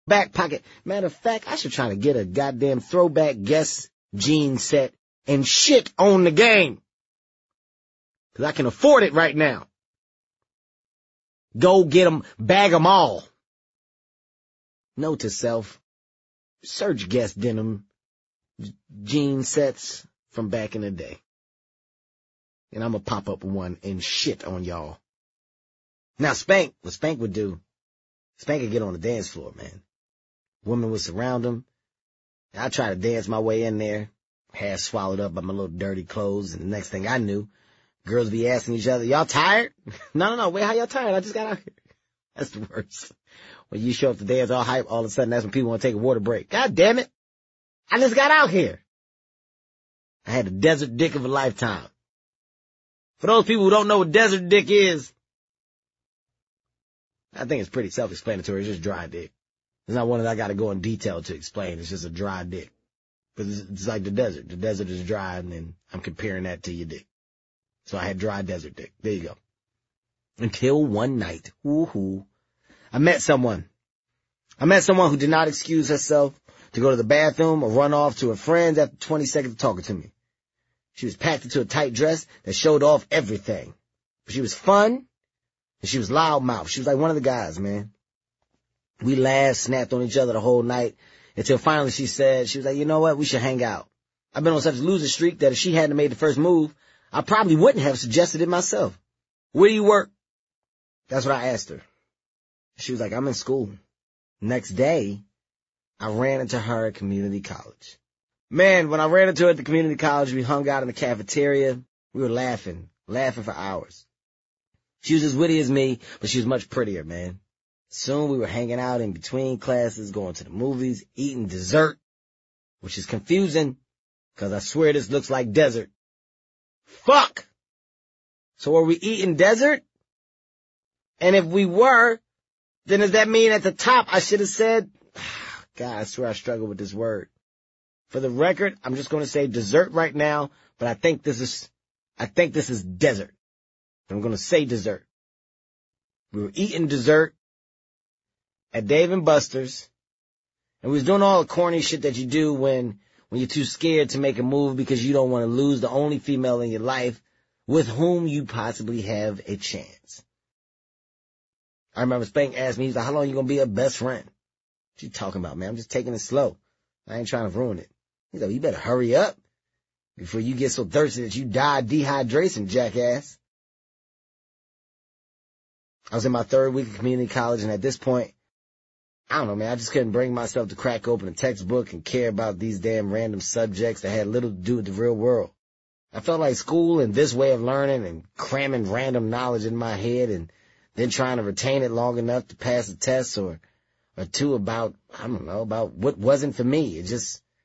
back pocket. Matter of fact, I should try to get a goddamn throwback Guess jean set and shit on the game. 'Cause I can afford it right now. Go get 'em, bag 'em all. Note to self, search Guess denim jean sets from back in the day. And I'm gonna pop up one and shit on y'all. Now Spank, what Spank would do, Spank would get on the dance floor, man. Women would surround him. I try to dance my way in there, hair swallowed up by my little dirty clothes, and the next thing I knew, girls be asking each other, y'all tired? No, wait, how y'all tired? I just got out here. That's the worst. When you show up to dance all hype, all of a sudden that's when people want to take a water break. God damn it. I just got out here. I had the desert dick of a lifetime. For those people who don't know what desert dick is, I think it's pretty self-explanatory. It's just dry dick. It's not one that I got to go in detail to explain. It's just a dry dick. But it's like the desert. The desert is dry, and then I'm comparing that to your dick. So I had dry desert dick. There you go. Until one night, I met someone. Who did not excuse herself to go to the bathroom or run off to her friends after 20 seconds of talking to me. She was packed into a tight dress that showed off everything. But she was fun, and she was loudmouth. She was like one of the guys, man. We laughed, snapped on each other the whole night, until finally she said, she was like, you know what, we should hang out. I've been on such a loser streak that if she hadn't made the first move, I probably wouldn't have suggested it myself. Where do you work? That's what I asked her. She was like, I'm in school. Next day, I ran into her at community college. Man, when I ran into her at the community college, we hung out in the cafeteria. We were laughing for hours. She was as witty as me, but she was much prettier, man. Soon we were hanging out in between classes, going to the movies, eating dessert, which is confusing, because I swear this looks like desert. Fuck! So are we eating desert? And if we were, then does that mean at the top I should have said, God, I swear I struggle with this word. For the record, I'm just going to say dessert right now, but I think this is desert. I'm going to say dessert. We were eating dessert at Dave & Buster's, and we was doing all the corny shit that you do when you're too scared to make a move because you don't want to lose the only female in your life with whom you possibly have a chance. I remember Spank asked me, he's like, how long you going to be a best friend? What you talking about, man? I'm just taking it slow. I ain't trying to ruin it. He's like, you better hurry up before you get so thirsty that you die of dehydration, jackass. I was in my third week of community college, and at this point, I don't know, man, I just couldn't bring myself to crack open a textbook and care about these damn random subjects that had little to do with the real world. I felt like school and this way of learning and cramming random knowledge in my head and then trying to retain it long enough to pass a test or two about what wasn't for me. It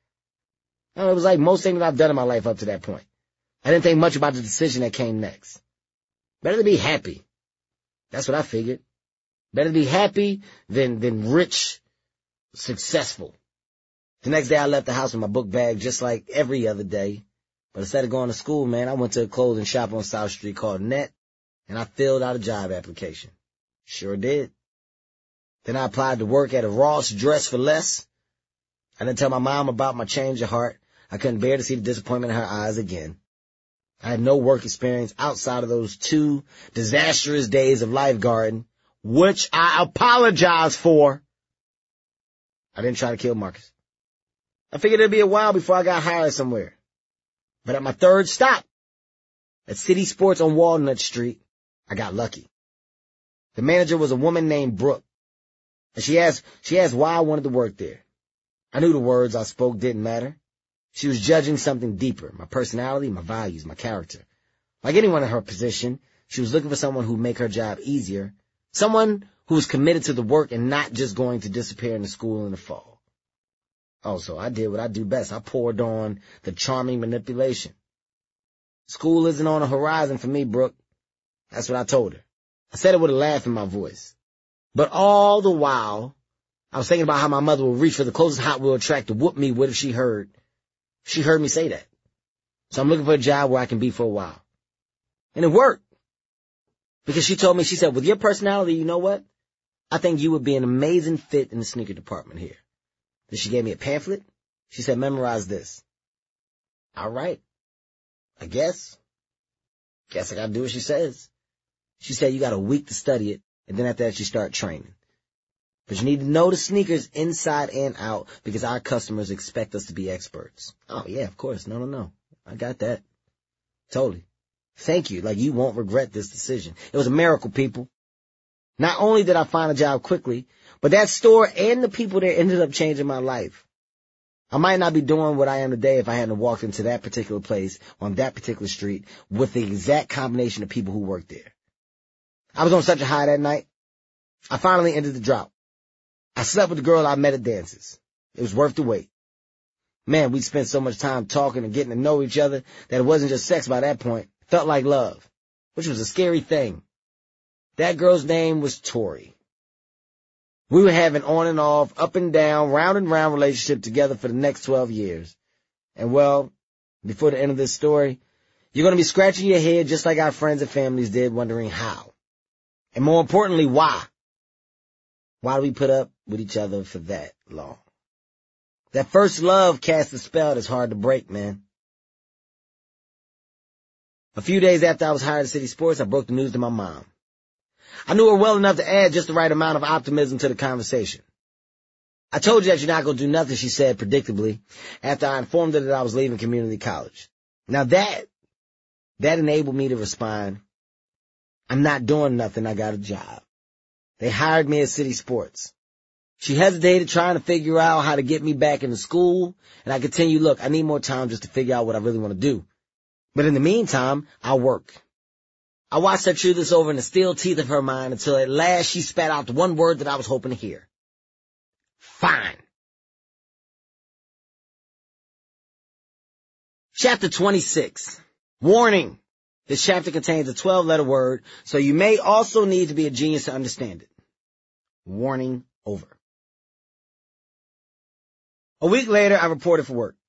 was like most things that I've done in my life up to that point. I didn't think much about the decision that came next. Better to be happy. That's what I figured. Better to be happy than rich, successful. The next day I left the house with my book bag just like every other day. But instead of going to school, man, I went to a clothing shop on South Street called Net, and I filled out a job application. Sure did. Then I applied to work at a Ross Dress for Less. I didn't tell my mom about my change of heart. I couldn't bear to see the disappointment in her eyes again. I had no work experience outside of those 2 disastrous days of lifeguarding, which I apologize for. I didn't try to kill Marcus. I figured it'd be a while before I got hired somewhere. But at my third stop, at City Sports on Walnut Street, I got lucky. The manager was a woman named Brooke, and she asked why I wanted to work there. I knew the words I spoke didn't matter. She was judging something deeper, my personality, my values, my character. Like anyone in her position, she was looking for someone who'd make her job easier, someone who was committed to the work and not just going to disappear into school in the fall. Also, I did what I do best. I poured on the charming manipulation. School isn't on the horizon for me, Brooke. That's what I told her. I said it with a laugh in my voice. But all the while, I was thinking about how my mother would reach for the closest Hot Wheel track to whoop me with if she heard me say that. So I'm looking for a job where I can be for a while. And it worked. Because she told me, she said, with your personality, you know what? I think you would be an amazing fit in the sneaker department here. Then she gave me a pamphlet. She said, memorize this. All right. I guess I gotta do what she says. She said you got a week to study it, and then after that you start training. But you need to know the sneakers inside and out because our customers expect us to be experts. Oh yeah, of course. No. I got that. Totally. Thank you. Like, you won't regret this decision. It was a miracle, people. Not only did I find a job quickly, but that store and the people there ended up changing my life. I might not be doing what I am today if I hadn't walked into that particular place on that particular street with the exact combination of people who worked there. I was on such a high that night. I finally ended the drop. I slept with the girl I met at dances. It was worth the wait. Man, we spent so much time talking and getting to know each other that it wasn't just sex by that point. It felt like love, which was a scary thing. That girl's name was Tori. We would have an on and off, up and down, round and round relationship together for the next 12 years. And well, before the end of this story, you're going to be scratching your head just like our friends and families did, wondering how. And more importantly, why? Why do we put up with each other for that long? That first love casts a spell that's hard to break, man. A few days after I was hired at City Sports, I broke the news to my mom. I knew her well enough to add just the right amount of optimism to the conversation. I told you that you're not going to do nothing, she said predictably, after I informed her that I was leaving community college. Now that enabled me to respond, I'm not doing nothing, I got a job. They hired me at City Sports. She hesitated, trying to figure out how to get me back into school, and I continued, look, I need more time just to figure out what I really want to do. But in the meantime, I'll work. I watched her chew this over in the steel teeth of her mind until at last she spat out the one word that I was hoping to hear. Fine. Chapter 26. Warning. This chapter contains a 12-letter word, so you may also need to be a genius to understand it. Warning over. A week later, I reported for work.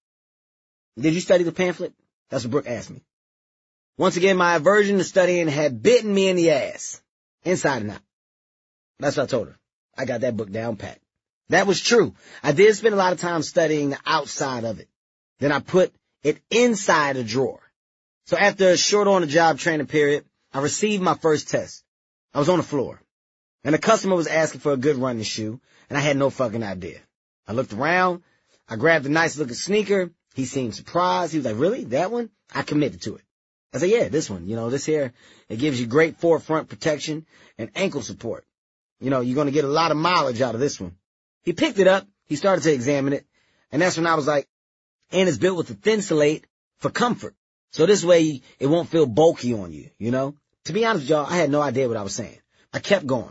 Did you study the pamphlet? That's what Brooke asked me. Once again, my aversion to studying had bitten me in the ass, inside and out. That's what I told her. I got that book down pat. That was true. I did spend a lot of time studying the outside of it. Then I put it inside a drawer. So after a short on-the-job training period, I received my first test. I was on the floor, and the customer was asking for a good running shoe, and I had no fucking idea. I looked around. I grabbed a nice-looking sneaker. He seemed surprised. He was like, really? That one? I committed to it. I said, yeah, this one. This here, it gives you great forefront protection and ankle support. You're going to get a lot of mileage out of this one. He picked it up. He started to examine it. And that's when I was like, and it's built with a Thinsulate for comfort. So this way it won't feel bulky on you, To be honest with y'all, I had no idea what I was saying. I kept going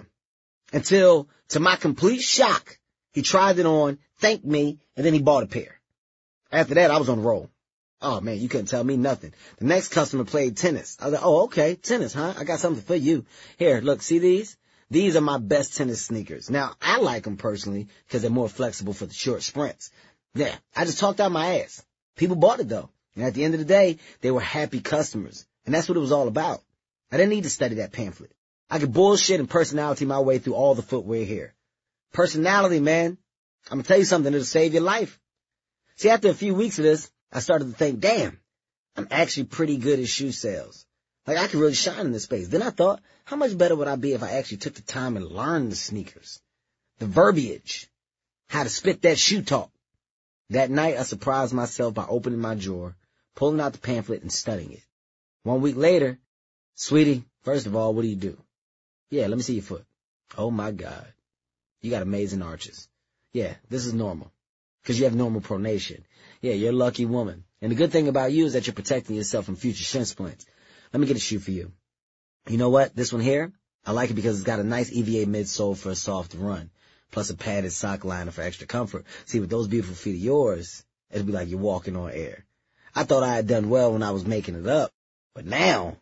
until, to my complete shock, he tried it on, thanked me, and then he bought a pair. After that, I was on the roll. Oh man, you couldn't tell me nothing. The next customer played tennis. I was like, oh, okay, tennis, huh? I got something for you. Here, look, see these? These are my best tennis sneakers. Now, I like them personally because they're more flexible for the short sprints. Yeah, I just talked out my ass. People bought it though. And at the end of the day, they were happy customers. And that's what it was all about. I didn't need to study that pamphlet. I could bullshit and personality my way through all the footwear here. Personality, man. I'm gonna tell you something that'll save your life. See, after a few weeks of this, I started to think, damn, I'm actually pretty good at shoe sales. Like, I could really shine in this space. Then I thought, how much better would I be if I actually took the time and learned the sneakers, the verbiage, how to spit that shoe talk. That night, I surprised myself by opening my drawer, pulling out the pamphlet, and studying it. 1 week later, sweetie, first of all, what do you do? Yeah, let me see your foot. Oh, my God. You got amazing arches. Yeah, this is normal. Because you have normal pronation. Yeah, you're a lucky woman. And the good thing about you is that you're protecting yourself from future shin splints. Let me get a shoe for you. You know what? This one here, I like it because it's got a nice EVA midsole for a soft run, plus a padded sock liner for extra comfort. See, with those beautiful feet of yours, it'll be like you're walking on air. I thought I had done well when I was making it up, but now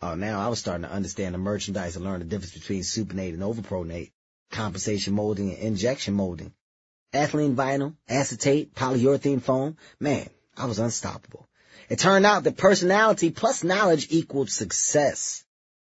I was starting to understand the merchandise and learn the difference between supinate and overpronate, compensation molding and injection molding. Ethylene vinyl, acetate, polyurethane foam. Man, I was unstoppable. It turned out that personality plus knowledge equaled success.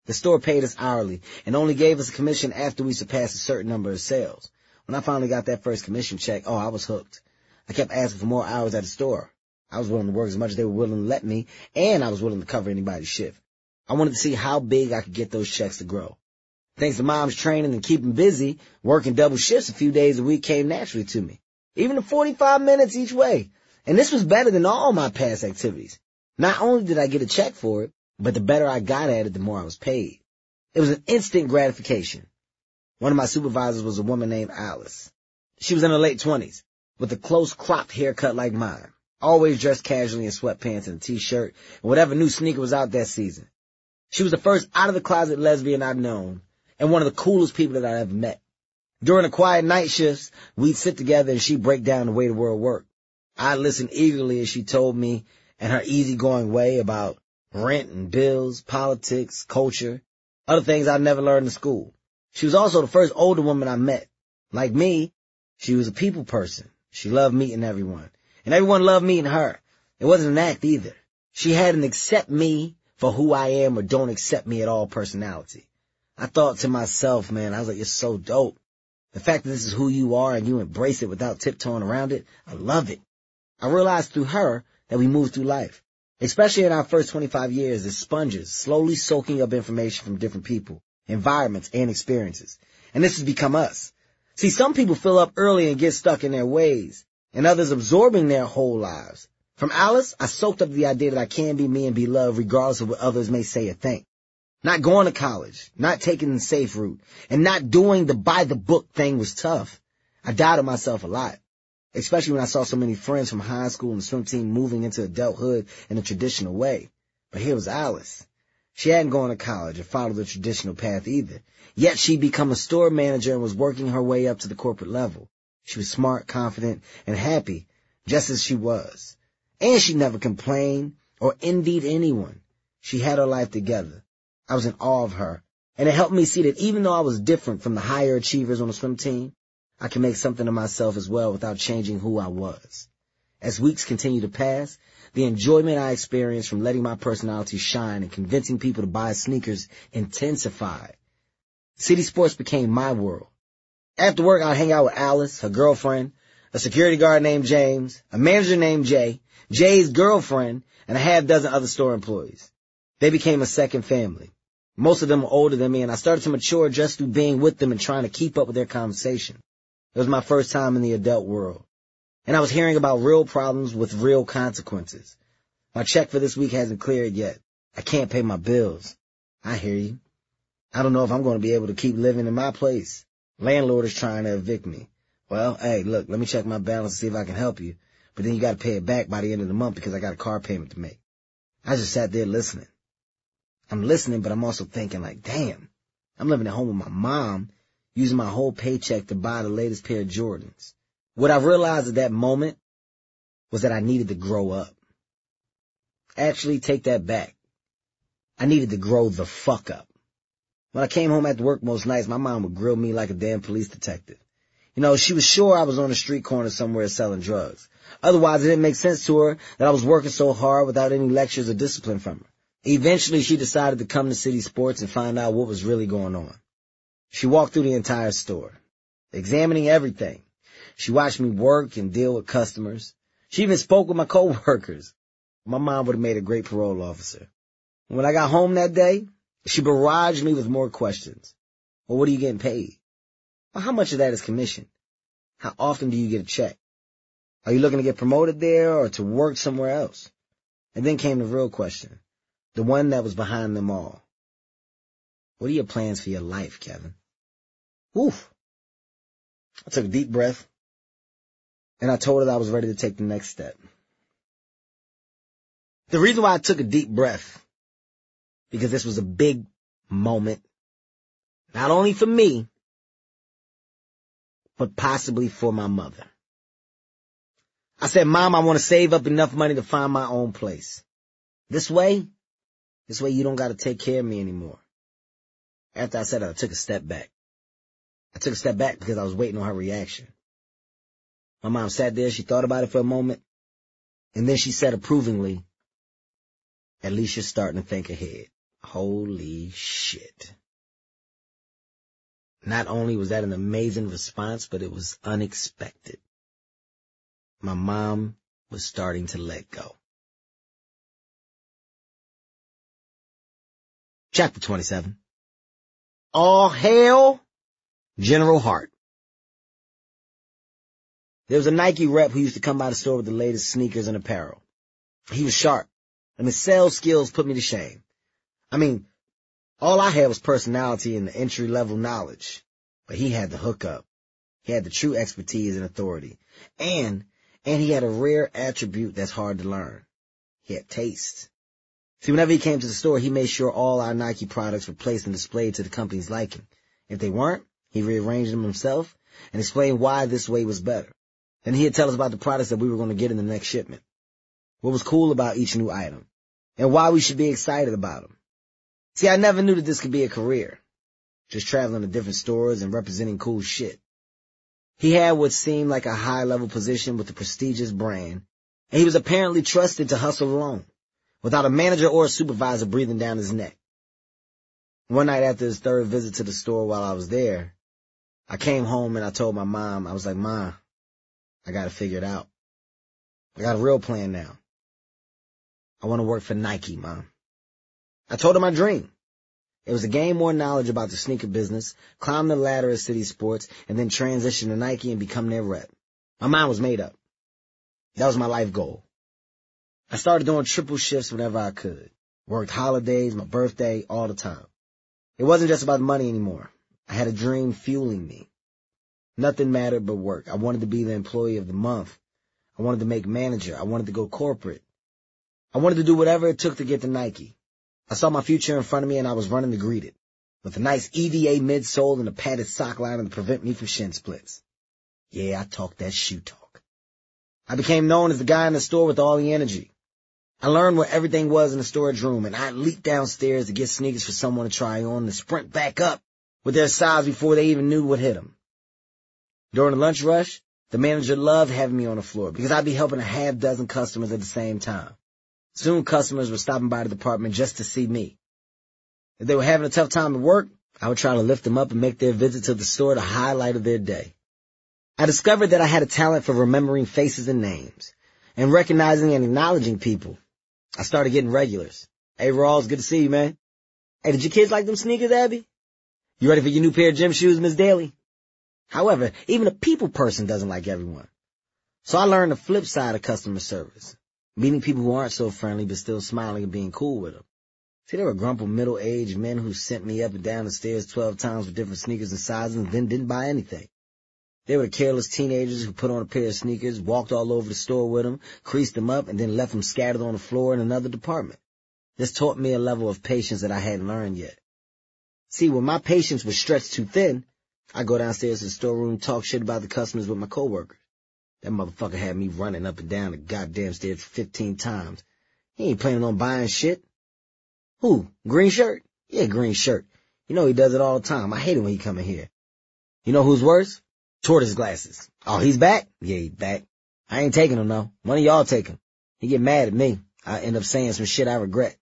The store paid us hourly and only gave us a commission after we surpassed a certain number of sales. When I finally got that first commission check, I was hooked. I kept asking for more hours at the store. I was willing to work as much as they were willing to let me, and I was willing to cover anybody's shift. I wanted to see how big I could get those checks to grow. Thanks to Mom's training and keeping busy, working double shifts a few days a week came naturally to me. Even the 45 minutes each way. And this was better than all my past activities. Not only did I get a check for it, but the better I got at it, the more I was paid. It was an instant gratification. One of my supervisors was a woman named Alice. She was in her late 20s, with a close cropped haircut like mine, always dressed casually in sweatpants and a t-shirt, and whatever new sneaker was out that season. She was the first out-of-the-closet lesbian I'd known, and one of the coolest people that I'd ever met. During the quiet night shifts, we'd sit together and she'd break down the way the world worked. I'd listen eagerly as she told me in her easygoing way about rent and bills, politics, culture, other things I'd never learned in school. She was also the first older woman I met. Like me, she was a people person. She loved meeting everyone, and everyone loved meeting her. It wasn't an act either. She had an accept me for who I am or don't accept me at all personality. I thought to myself, man, I was like, you're so dope. The fact that this is who you are and you embrace it without tiptoeing around it, I love it. I realized through her that we move through life, especially in our first 25 years as sponges, slowly soaking up information from different people, environments, and experiences. And this has become us. See, some people fill up early and get stuck in their ways, and others absorbing their whole lives. From Alice, I soaked up the idea that I can be me and be loved regardless of what others may say or think. Not going to college, not taking the safe route, and not doing the by-the-book thing was tough. I doubted myself a lot, especially when I saw so many friends from high school and the swim team moving into adulthood in a traditional way. But here was Alice. She hadn't gone to college or followed the traditional path either. Yet she'd become a store manager and was working her way up to the corporate level. She was smart, confident, and happy, just as she was. And she never complained or envied anyone. She had her life together. I was in awe of her, and it helped me see that even though I was different from the higher achievers on the swim team, I could make something of myself as well without changing who I was. As weeks continued to pass, the enjoyment I experienced from letting my personality shine and convincing people to buy sneakers intensified. City sports became my world. After work, I'd hang out with Alice, her girlfriend, a security guard named James, a manager named Jay, Jay's girlfriend, and a half dozen other store employees. They became a second family. Most of them were older than me, and I started to mature just through being with them and trying to keep up with their conversation. It was my first time in the adult world, and I was hearing about real problems with real consequences. My check for this week hasn't cleared yet. I can't pay my bills. I hear you. I don't know if I'm going to be able to keep living in my place. Landlord is trying to evict me. Well, hey, look, let me check my balance and see if I can help you. But then you got to pay it back by the end of the month because I got a car payment to make. I just sat there listening. I'm listening, but I'm also thinking like, damn, I'm living at home with my mom, using my whole paycheck to buy the latest pair of Jordans. What I realized at that moment was that I needed to grow up. Actually, take that back. I needed to grow the fuck up. When I came home after work most nights, my mom would grill me like a damn police detective. You know, she was sure I was on a street corner somewhere selling drugs. Otherwise, it didn't make sense to her that I was working so hard without any lectures or discipline from her. Eventually, she decided to come to City Sports and find out what was really going on. She walked through the entire store, examining everything. She watched me work and deal with customers. She even spoke with my coworkers. My mom would have made a great parole officer. When I got home that day, she barraged me with more questions. Well, what are you getting paid? Well, how much of that is commission? How often do you get a check? Are you looking to get promoted there or to work somewhere else? And then came the real question, the one that was behind them all. What are your plans for your life, Kevin? Oof. I took a deep breath, and I told her that I was ready to take the next step. The reason why I took a deep breath, because this was a big moment, not only for me, but possibly for my mother. I said, Mom, I want to save up enough money to find my own place. This way you don't got to take care of me anymore. After I said it, I took a step back. I took a step back because I was waiting on her reaction. My mom sat there, she thought about it for a moment, and then she said approvingly, at least you're starting to think ahead. Holy shit. Not only was that an amazing response, but it was unexpected. My mom was starting to let go. Chapter 27. All hail General Hart. There was a Nike rep who used to come by the store with the latest sneakers and apparel. He was sharp, and his sales skills put me to shame. I mean, all I had was personality and the entry-level knowledge, but he had the hookup. He had the true expertise and authority, and he had a rare attribute that's hard to learn. He had taste. See, whenever he came to the store, he made sure all our Nike products were placed and displayed to the company's liking. If they weren't, he rearranged them himself and explained why this way was better. Then he'd tell us about the products that we were going to get in the next shipment, what was cool about each new item, and why we should be excited about them. See, I never knew that this could be a career, just traveling to different stores and representing cool shit. He had what seemed like a high-level position with a prestigious brand, and he was apparently trusted to hustle alone, without a manager or a supervisor breathing down his neck. One night after his third visit to the store while I was there, I came home and I told my mom, I was like, "Ma, I gotta figure it out. I got a real plan now. I want to work for Nike, Mom." I told her my dream. It was to gain more knowledge about the sneaker business, climb the ladder of City Sports, and then transition to Nike and become their rep. My mind was made up. That was my life goal. I started doing triple shifts whenever I could. Worked holidays, my birthday, all the time. It wasn't just about money anymore. I had a dream fueling me. Nothing mattered but work. I wanted to be the employee of the month. I wanted to make manager. I wanted to go corporate. I wanted to do whatever it took to get to Nike. I saw my future in front of me and I was running to greet it, with a nice EVA midsole and a padded sock liner to prevent me from shin splits. Yeah, I talked that shoe talk. I became known as the guy in the store with all the energy. I learned where everything was in the storage room, and I leaped downstairs to get sneakers for someone to try on and sprint back up with their size before they even knew what hit them. During the lunch rush, the manager loved having me on the floor because I'd be helping a half dozen customers at the same time. Soon customers were stopping by the department just to see me. If they were having a tough time at work, I would try to lift them up and make their visit to the store the highlight of their day. I discovered that I had a talent for remembering faces and names, and recognizing and acknowledging people. I started getting regulars. "Hey, Rawls, good to see you, man. Hey, did your kids like them sneakers, Abby? You ready for your new pair of gym shoes, Miss Daly?" However, even a people person doesn't like everyone. So I learned the flip side of customer service, meeting people who aren't so friendly but still smiling and being cool with them. See, there were grumpled middle-aged men who sent me up and down the stairs 12 times with different sneakers and sizes and then didn't buy anything. There were careless teenagers who put on a pair of sneakers, walked all over the store with them, creased them up, and then left them scattered on the floor in another department. This taught me a level of patience that I hadn't learned yet. See, when my patience was stretched too thin, I go downstairs to the storeroom, talk shit about the customers with my coworkers. That motherfucker had me running up and down the goddamn stairs 15 times. He ain't planning on buying shit. Who? Green shirt? Yeah, green shirt. You know he does it all the time. I hate it when he come in here. You know who's worse? Tortoise glasses. Oh, he's back? Yeah, he's back. I ain't taking him, though. One of y'all take him. He get mad at me. I end up saying some shit I regret.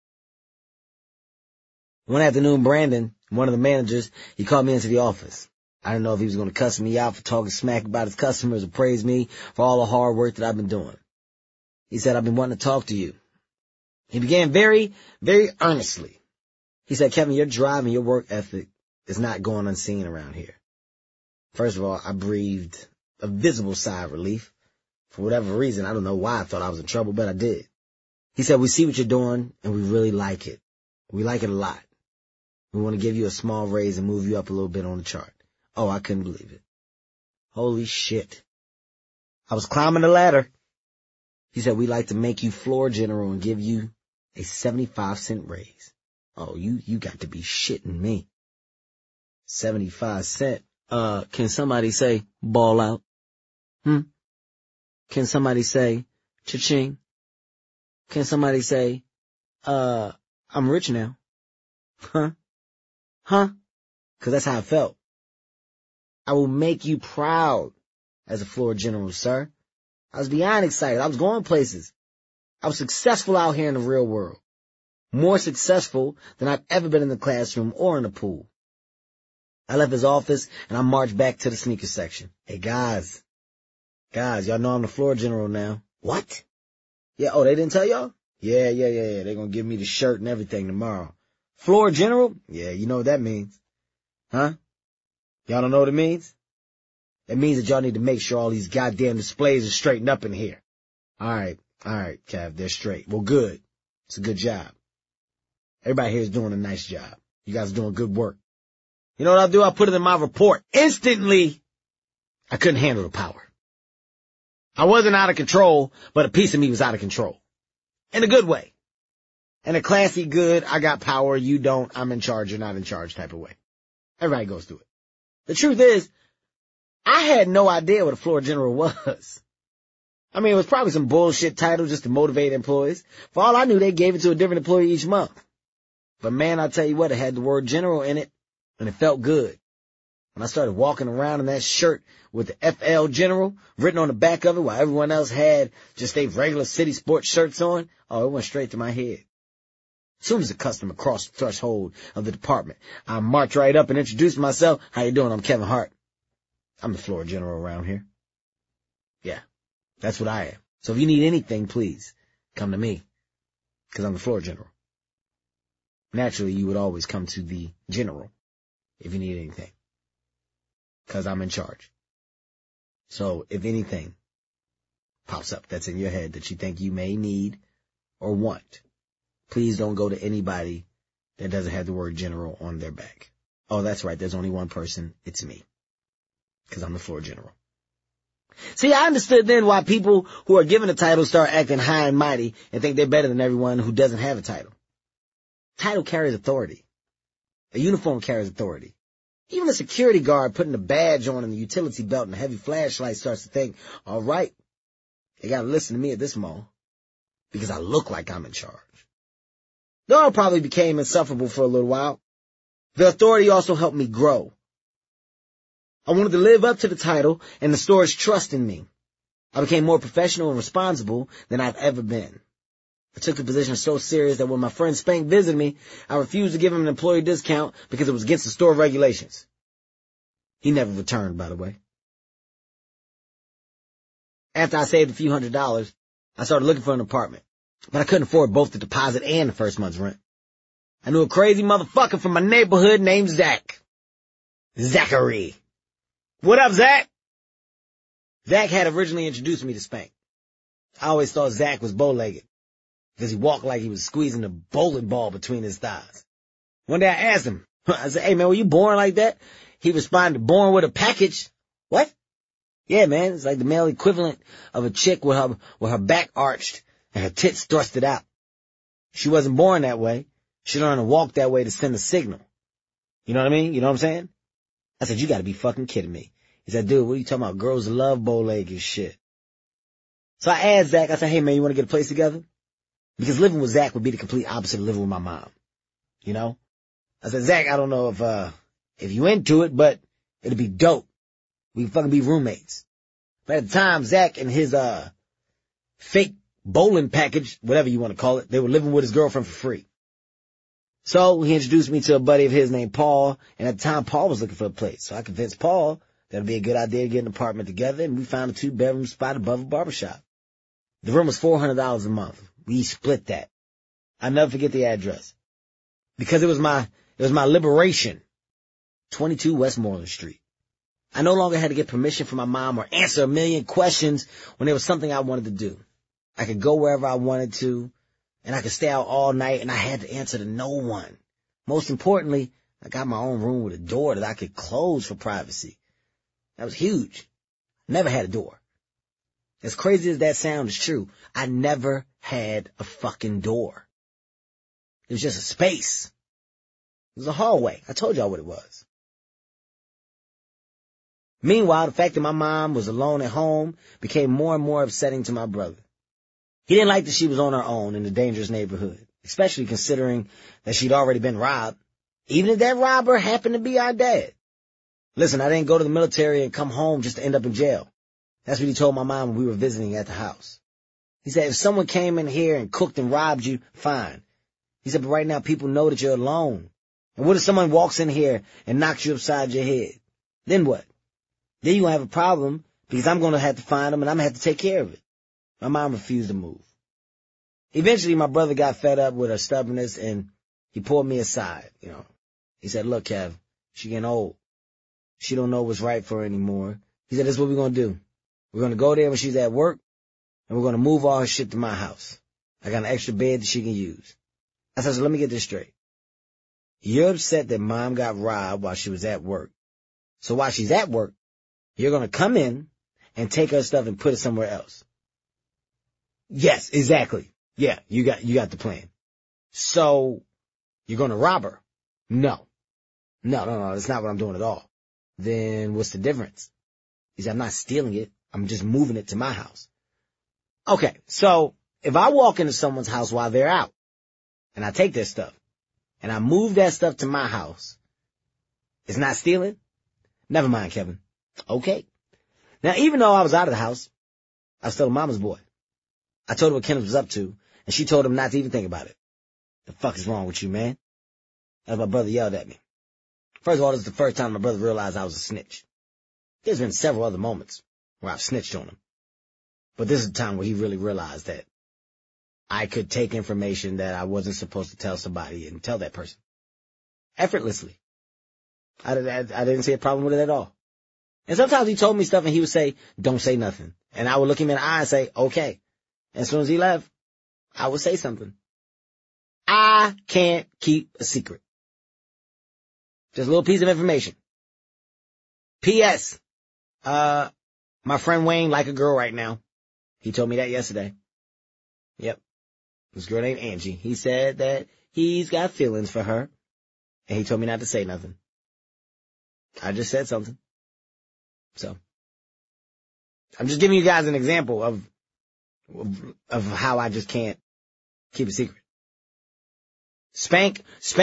One afternoon, Brandon, one of the managers, he called me into the office. I didn't know if he was going to cuss me out for talking smack about his customers or praise me for all the hard work that I've been doing. He said, "I've been wanting to talk to you." He began very, very earnestly. He said, "Kevin, your drive and your work ethic is not going unseen around here." First of all, I breathed a visible sigh of relief. For whatever reason, I don't know why I thought I was in trouble, but I did. He said, "We see what you're doing, and we really like it. We like it a lot. We want to give you a small raise and move you up a little bit on the chart." Oh, I couldn't believe it. Holy shit. I was climbing the ladder. He said, "We'd like to make you floor general and give you a 75-cent raise." Oh, you got to be shitting me. 75 cents. Can somebody say ball out? Can somebody say cha-ching? Can somebody say, I'm rich now? Huh? 'Cause that's how I felt. "I will make you proud as a floor general, sir." I was beyond excited. I was going places. I was successful out here in the real world. more successful than I've ever been in the classroom or in the pool. I left his office and I marched back to the sneaker section. Hey guys, y'all know I'm the floor general now. What? Yeah, oh, they didn't tell y'all? Yeah. They're gonna give me the shirt and everything tomorrow. Floor general? Yeah, you know what that means. Huh? Y'all don't know what it means? It means that y'all need to make sure all these goddamn displays are straightened up in here. Alright, Cav, they're straight. Well, good. It's a good job. Everybody here is doing a nice job. You guys are doing good work. You know what I'll do? I'll put it in my report. Instantly, I couldn't handle the power. I wasn't out of control, but a piece of me was out of control. In a good way. In a classy good, I got power, you don't, I'm in charge, you're not in charge type of way. Everybody goes through it. The truth is, I had no idea what a floor general was. I mean, it was probably some bullshit title just to motivate employees. For all I knew, they gave it to a different employee each month. But man, I'll tell you what, it had the word general in it, and it felt good. When I started walking around in that shirt with the FL General written on the back of it while everyone else had just their regular city sports shirts on, oh, it went straight to my head. As soon as the customer crossed the threshold of the department, I marched right up and introduced myself. How you doing? I'm Kevin Hart. I'm the floor general around here. Yeah, that's what I am. So if you need anything, please come to me, because I'm the floor general. Naturally, you would always come to the general if you need anything, because I'm in charge. So if anything pops up that's in your head that you think you may need or want, please don't go to anybody that doesn't have the word general on their back. Oh, that's right. There's only one person. It's me, because I'm the floor general. See, I understood then why people who are given a title start acting high and mighty and think they're better than everyone who doesn't have a title. Title carries authority. A uniform carries authority. Even a security guard putting a badge on and the utility belt and a heavy flashlight starts to think, all right, they gotta listen to me at this mall because I look like I'm in charge. Though I probably became insufferable for a little while, the authority also helped me grow. I wanted to live up to the title and the store's trust in me. I became more professional and responsible than I've ever been. I took the position so serious that when my friend Spank visited me, I refused to give him an employee discount because it was against the store regulations. He never returned, by the way. After I saved a few $100s, I started looking for an apartment, but I couldn't afford both the deposit and the first month's rent. I knew a crazy motherfucker from my neighborhood named Zach. Zachary. What up, Zach? Zach had originally introduced me to Spank. I always thought Zach was bow-legged, because he walked like he was squeezing a bowling ball between his thighs. One day I asked him, I said, hey man, were you born like that? He responded, born with a package. What? Yeah, man, it's like the male equivalent of a chick with her back arched and her tits thrusted out. She wasn't born that way. She learned to walk that way to send a signal. You know what I mean? You know what I'm saying? I said, you gotta be fucking kidding me. He said, dude, what are you talking about? Girls love bow-legged shit. So I asked Zach, I said, hey man, you wanna get a place together? Because living with Zach would be the complete opposite of living with my mom. You know? I said, Zach, I don't know if you into it, but it'd be dope. We can fucking be roommates. But at the time, Zach and his, fake bowling package, whatever you want to call it, they were living with his girlfriend for free. So he introduced me to a buddy of his named Paul, and at the time Paul was looking for a place. So I convinced Paul that it'd be a good idea to get an apartment together, and we found a 2-bedroom spot above a barbershop. The room was $400 a month. We split that. I'll never forget the address. Because it was my liberation. 22 Westmoreland Street. I no longer had to get permission from my mom or answer a million questions when there was something I wanted to do. I could go wherever I wanted to, and I could stay out all night, and I had to answer to no one. Most importantly, I got my own room with a door that I could close for privacy. That was huge. Never had a door. As crazy as that sound is true, I never had a fucking door. It was just a space. It was a hallway. I told y'all what it was. Meanwhile, the fact that my mom was alone at home became more and more upsetting to my brother. He didn't like that she was on her own in a dangerous neighborhood, especially considering that she'd already been robbed, even if that robber happened to be our dad. Listen, I didn't go to the military and come home just to end up in jail. That's what he told my mom when we were visiting at the house. He said, if someone came in here and cooked and robbed you, fine. He said, but right now people know that you're alone. And what if someone walks in here and knocks you upside your head? Then what? Then you're going to have a problem because I'm going to have to find them and I'm going to have to take care of it. My mom refused to move. Eventually, my brother got fed up with her stubbornness and he pulled me aside, He said, look, Kev, she getting old. She don't know what's right for her anymore. He said, this is what we're going to do. We're going to go there when she's at work and we're going to move all her shit to my house. I got an extra bed that she can use. I said, so let me get this straight. You're upset that mom got robbed while she was at work. So while she's at work, you're going to come in and take her stuff and put it somewhere else. Yes, exactly. Yeah, you got the plan. So you're going to rob her? No, that's not what I'm doing at all. Then what's the difference? He said, I'm not stealing it. I'm just moving it to my house. Okay, so if I walk into someone's house while they're out and I take their stuff and I move that stuff to my house, it's not stealing? Never mind, Kevin. Okay. Now, even though I was out of the house, I was still a mama's boy. I told her what Kenneth was up to, and she told him not to even think about it. The fuck is wrong with you, man? As my brother yelled at me. First of all, this is the first time my brother realized I was a snitch. There's been several other moments where I've snitched on him. But this is the time where he really realized that I could take information that I wasn't supposed to tell somebody and tell that person. Effortlessly. I didn't see a problem with it at all. And sometimes he told me stuff and he would say, don't say nothing. And I would look him in the eye and say, okay. And as soon as he left, I would say something. I can't keep a secret. Just a little piece of information. P.S. My friend Wayne like a girl right now. He told me that yesterday. Yep. This girl named Angie. He said that he's got feelings for her. And he told me not to say nothing. I just said something. So, I'm just giving you guys an example of how I just can't keep a secret. Spank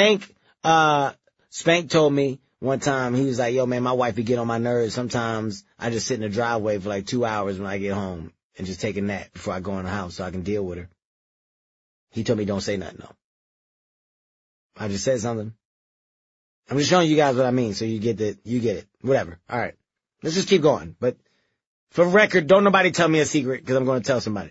told me one time, he was like, yo man, my wife would get on my nerves. Sometimes I just sit in the driveway for like 2 hours when I get home and just take a nap before I go in the house so I can deal with her. He told me don't say nothing, no. I just said something. I'm just showing you guys what I mean, so you get it. Whatever. All right. Let's just keep going. But for record, don't nobody tell me a secret because I'm going to tell somebody.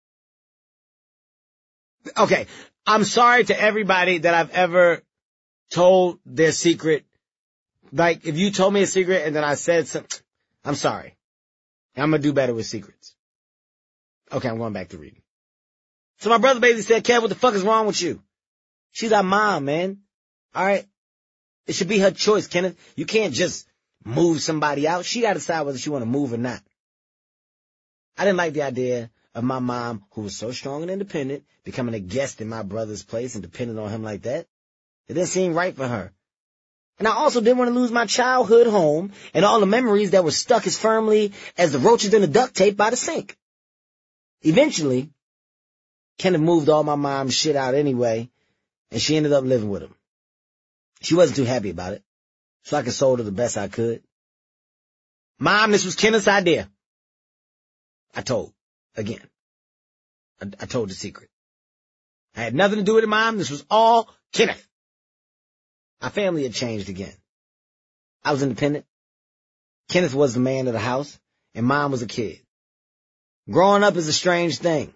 Okay. I'm sorry to everybody that I've ever told their secret. Like, if you told me a secret and then I said something, I'm sorry. I'm going to do better with secrets. Okay, I'm going back to reading. So my brother basically said, Kev, what the fuck is wrong with you? She's our mom, man. All right. It should be her choice, Kenneth. You can't just move somebody out. She got to decide whether she want to move or not. I didn't like the idea of my mom, who was so strong and independent, becoming a guest in my brother's place and depending on him like that. It didn't seem right for her. And I also didn't want to lose my childhood home and all the memories that were stuck as firmly as the roaches in the duct tape by the sink. Eventually, Kenneth moved all my mom's shit out anyway, and she ended up living with him. She wasn't too happy about it, so I consoled her the best I could. Mom, this was Kenneth's idea. I told. Again. I told the secret. I had nothing to do with it, Mom. This was all Kenneth. Our family had changed again. I was independent. Kenneth was the man of the house, and Mom was a kid. Growing up is a strange thing.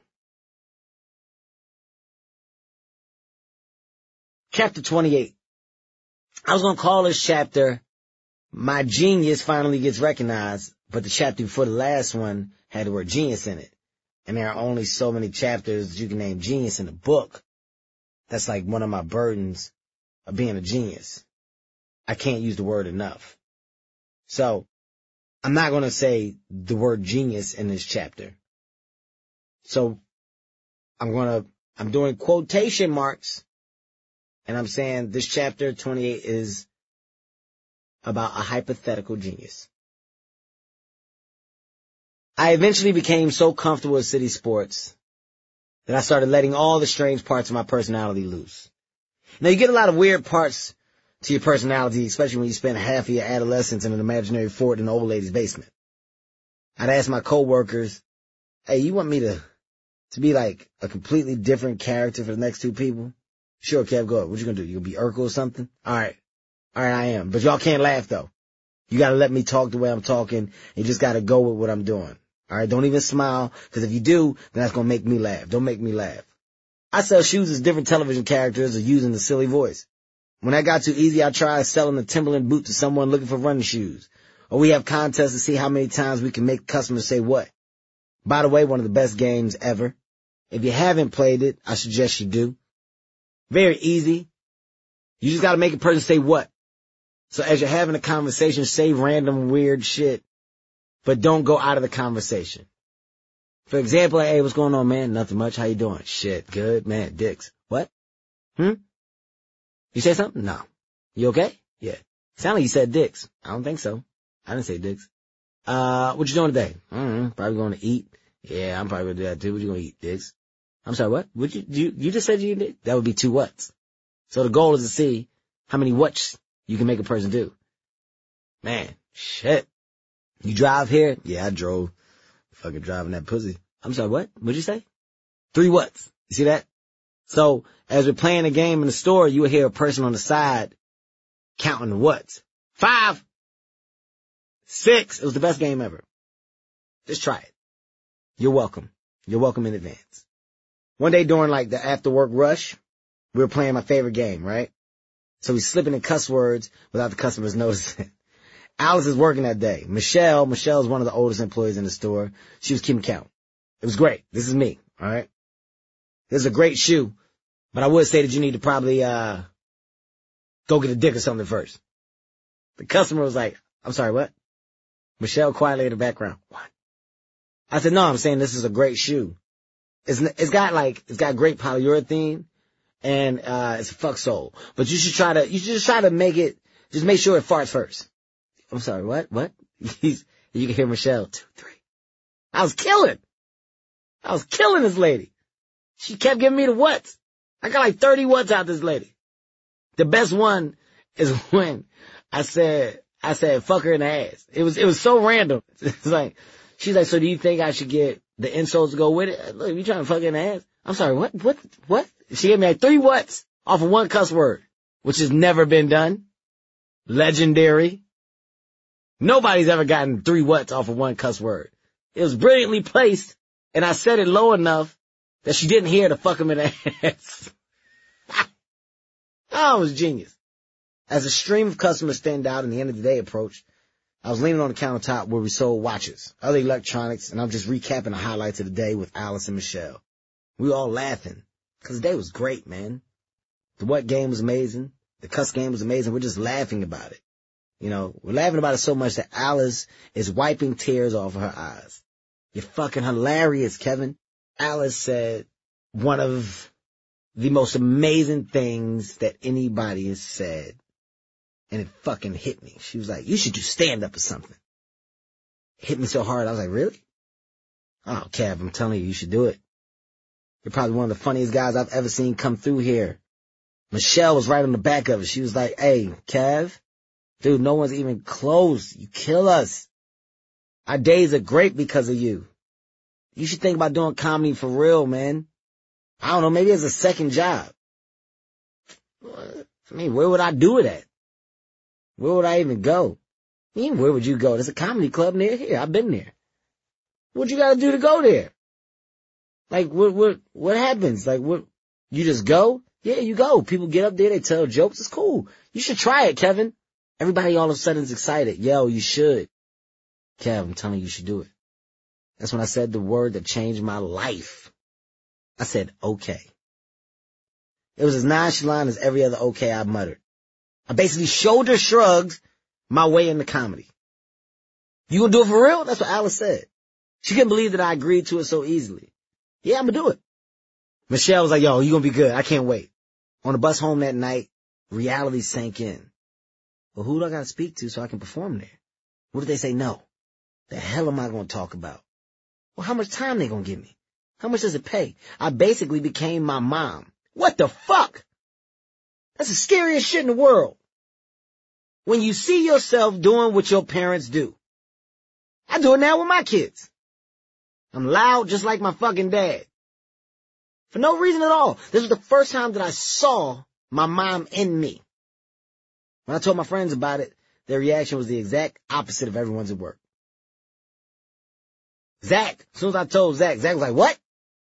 Chapter 28. I was going to call this chapter, My Genius Finally Gets Recognized, but the chapter before the last one had the word genius in it. And there are only so many chapters that you can name genius in a book. That's like one of my burdens of being a genius. I can't use the word enough. So, I'm not going to say the word genius in this chapter. So, I'm doing quotation marks. And I'm saying this chapter 28 is about a hypothetical genius. I eventually became so comfortable with city sports that I started letting all the strange parts of my personality loose. Now, you get a lot of weird parts to your personality, especially when you spend half of your adolescence in an imaginary fort in an old lady's basement. I'd ask my coworkers, hey, you want me to be like a completely different character for the next two people? Sure, Kev, go ahead. What you gonna do? You gonna be Urkel or something? Alright, I am. But y'all can't laugh though. You gotta let me talk the way I'm talking, and you just gotta go with what I'm doing. Alright, don't even smile, cause if you do, then that's gonna make me laugh. Don't make me laugh. I sell shoes as different television characters are using the silly voice. When that got too easy, I tried selling a Timberland boot to someone looking for running shoes. Or we have contests to see how many times we can make customers say what. By the way, one of the best games ever. If you haven't played it, I suggest you do. Very easy. You just gotta make a person say what. So as you're having a conversation, say random weird shit, but don't go out of the conversation. For example, hey, what's going on, man? Nothing much. How you doing? Shit, good, man. Dicks. What? You say something? No. You okay? Yeah. Sound like you said dicks. I don't think so. I didn't say dicks. What you doing today? Probably going to eat. Yeah, I'm probably gonna do that too. What you gonna eat, dicks? I'm sorry, what? You just said you did? That would be 2 whats. So the goal is to see how many whats you can make a person do. Man, shit. You drive here? Yeah, I drove. Fucking driving that pussy. I'm sorry, what? What'd you say? 3 whats. You see that? So, as we're playing a game in the store, you will hear a person on the side counting the whats. 5, 6. It was the best game ever. Just try it. You're welcome. You're welcome in advance. One day during like the after work rush, we were playing my favorite game, right? So we slipping in cuss words without the customers noticing. Alice is working that day. Michelle's one of the oldest employees in the store. She was keeping count. It was great. This is me, all right? This is a great shoe, but I would say that you need to probably, go get a dick or something first. The customer was like, I'm sorry, what? Michelle quietly in the background. What? I said, no, I'm saying this is a great shoe. It's got great polyurethane and, it's a fuck sole. But you should just try to make it, just make sure it farts first. I'm sorry, what? You can hear Michelle, 2, 3. I was killing this lady. She kept giving me the whats. I got like 30 whats out this lady. The best one is when I said, fuck her in the ass. It was so random. It's like, she's like, so do you think I should get the insoles to go with it? Look, you trying to fuck her in the ass? I'm sorry, what? She gave me like 3 whats off of 1 cuss word, which has never been done. Legendary. Nobody's ever gotten 3 whats off of 1 cuss word. It was brilliantly placed, and I said it low enough that she didn't hear to fuck him in the ass. Oh, it was genius. As a stream of customers thinned out and the end of the day approached, I was leaning on the countertop where we sold watches, other electronics, and I'm just recapping the highlights of the day with Alice and Michelle. We were all laughing, because the day was great, man. The what game was amazing. The cuss game was amazing. We're just laughing about it. You know, we're laughing about it so much that Alice is wiping tears off of her eyes. You're fucking hilarious, Kevin. Alice said one of the most amazing things that anybody has said, and it fucking hit me. She was like, you should do stand-up or something. It hit me so hard, I was like, really? Oh, Kev, I'm telling you should do it. You're probably one of the funniest guys I've ever seen come through here. Michelle was right on the back of it. She was like, hey, Kev, dude, no one's even close. You kill us. Our days are great because of you. You should think about doing comedy for real, man. I don't know, maybe as a second job. I mean, where would I do it at? Where would I even go? I mean, where would you go? There's a comedy club near here. I've been there. What you gotta do to go there? Like, what happens? Like, what, you just go? Yeah, you go. People get up there, they tell jokes. It's cool. You should try it, Kevin. Everybody all of a sudden is excited. Yo, you should. Kev, I'm telling you, you should do it. That's when I said the word that changed my life. I said, okay. It was as nonchalant as every other okay I muttered. I basically shoulder shrugged my way into comedy. You gonna do it for real? That's what Alice said. She couldn't believe that I agreed to it so easily. Yeah, I'm gonna do it. Michelle was like, yo, you gonna be good. I can't wait. On the bus home that night, reality sank in. Well, who do I gotta speak to so I can perform there? What if they say no? The hell am I gonna talk about? Well, how much time they gonna give me? How much does it pay? I basically became my mom. What the fuck? That's the scariest shit in the world. When you see yourself doing what your parents do. I do it now with my kids. I'm loud just like my fucking dad. For no reason at all. This was the first time that I saw my mom in me. When I told my friends about it, their reaction was the exact opposite of everyone's at work. Zach, as soon as I told Zach was like, what?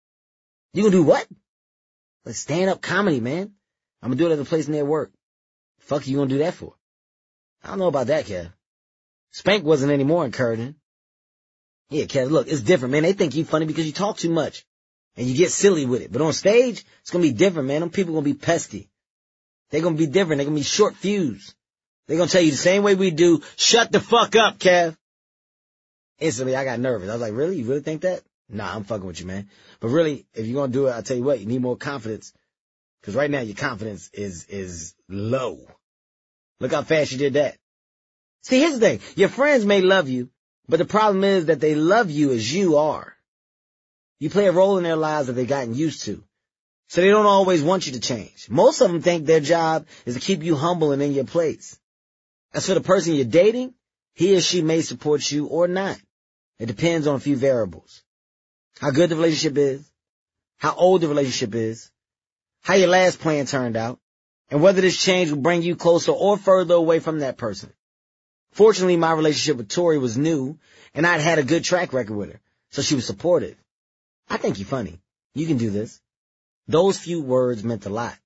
You gonna do what? Like stand-up comedy, man. I'm gonna do it at a place near work. Fuck you gonna do that for? I don't know about that, Kev. Spank wasn't any more encouraging. Yeah, Kev, look, it's different, man. They think you funny because you talk too much. And you get silly with it. But on stage, it's gonna be different, man. Them people gonna be pesky. They're gonna be different. They're gonna be short fused. They're gonna tell you the same way we do, shut the fuck up, Kev. Instantly, I got nervous. I was like, really? You really think that? Nah, I'm fucking with you, man. But really, if you're gonna do it, I'll tell you what, you need more confidence. Cause right now, your confidence is low. Look how fast you did that. See, here's the thing. Your friends may love you, but the problem is that they love you as you are. You play a role in their lives that they've gotten used to. So they don't always want you to change. Most of them think their job is to keep you humble and in your place. As for the person you're dating, he or she may support you or not. It depends on a few variables. How good the relationship is, how old the relationship is, how your last plan turned out, and whether this change will bring you closer or further away from that person. Fortunately, my relationship with Tori was new, and I'd had a good track record with her, so she was supportive. I think you're funny. You can do this. Those few words meant a lot.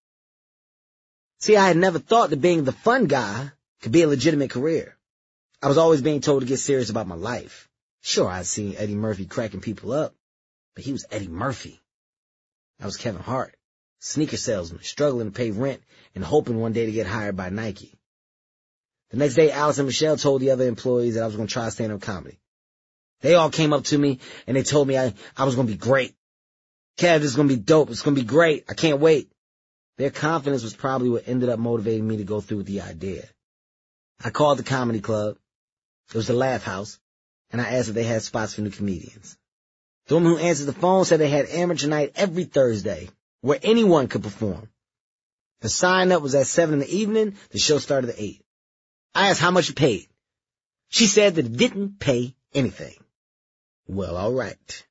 See, I had never thought that being the fun guy could be a legitimate career. I was always being told to get serious about my life. Sure, I'd seen Eddie Murphy cracking people up, but he was Eddie Murphy. I was Kevin Hart, sneaker salesman, struggling to pay rent and hoping one day to get hired by Nike. The next day, Alice and Michelle told the other employees that I was going to try stand-up comedy. They all came up to me and they told me I was going to be great. Kev, this is going to be dope. It's going to be great. I can't wait. Their confidence was probably what ended up motivating me to go through with the idea. I called the comedy club. It was the Laugh House, and I asked if they had spots for new comedians. The woman who answered the phone said they had amateur night every Thursday, where anyone could perform. The sign-up was at 7 in the evening. The show started at 8. I asked how much it paid. She said that it didn't pay anything. Well, all right.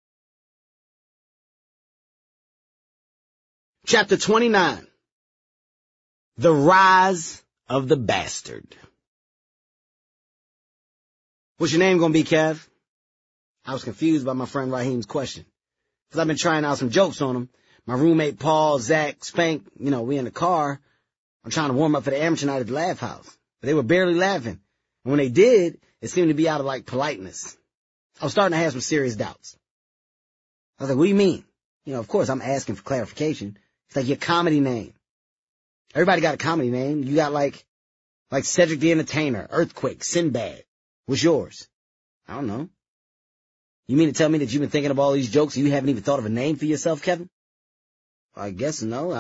Chapter 29. The Rise of the Bastard. What's your name gonna be, Kev? I was confused by my friend Raheem's question, because I've been trying out some jokes on him. My roommate Paul, Zach, Spank, we in the car. I'm trying to warm up for the amateur night at the Laugh House. But they were barely laughing. And when they did, it seemed to be out of, politeness. I was starting to have some serious doubts. I was like, what do you mean? Of course, I'm asking for clarification. It's like your comedy name. Everybody got a comedy name. You got, like Cedric the Entertainer, Earthquake, Sinbad. What's yours? I don't know. You mean to tell me that you've been thinking of all these jokes and you haven't even thought of a name for yourself, Kevin? I guess no.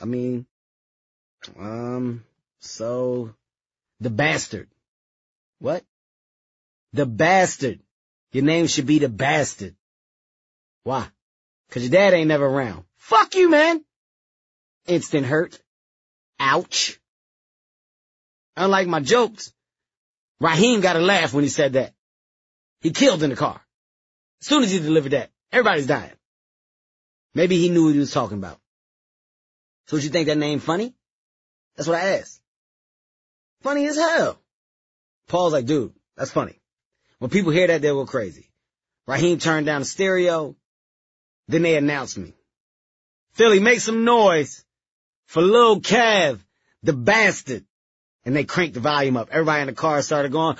So, the Bastard. What? The Bastard. Your name should be the Bastard. Why? 'Cause your dad ain't never around. Fuck you, man. Instant hurt. Ouch. Unlike my jokes, Raheem got a laugh when he said that. He killed in the car. As soon as he delivered that, everybody's dying. Maybe he knew what he was talking about. So you think that name funny? That's what I asked. Funny as hell. Paul's like, dude, that's funny. When people hear that, they'll go crazy. Raheem turned down the stereo. Then they announced me. Philly, make some noise for Lil Kev, the Bastard. And they cranked the volume up. Everybody in the car started going,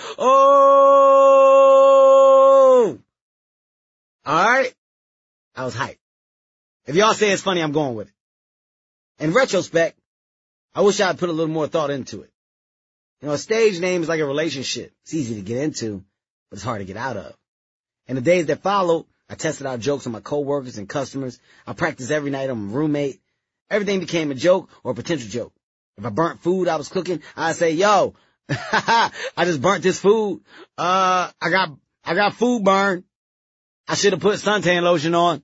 oh! Alright? I was hyped. If y'all say it's funny, I'm going with it. In retrospect, I wish I had put a little more thought into it. A stage name is like a relationship. It's easy to get into, but it's hard to get out of. In the days that followed, I tested out jokes on my coworkers and customers. I practiced every night on my roommate. Everything became a joke or a potential joke. If I burnt food I was cooking, I'd say, yo, I just burnt this food. I got food burn. I should have put suntan lotion on.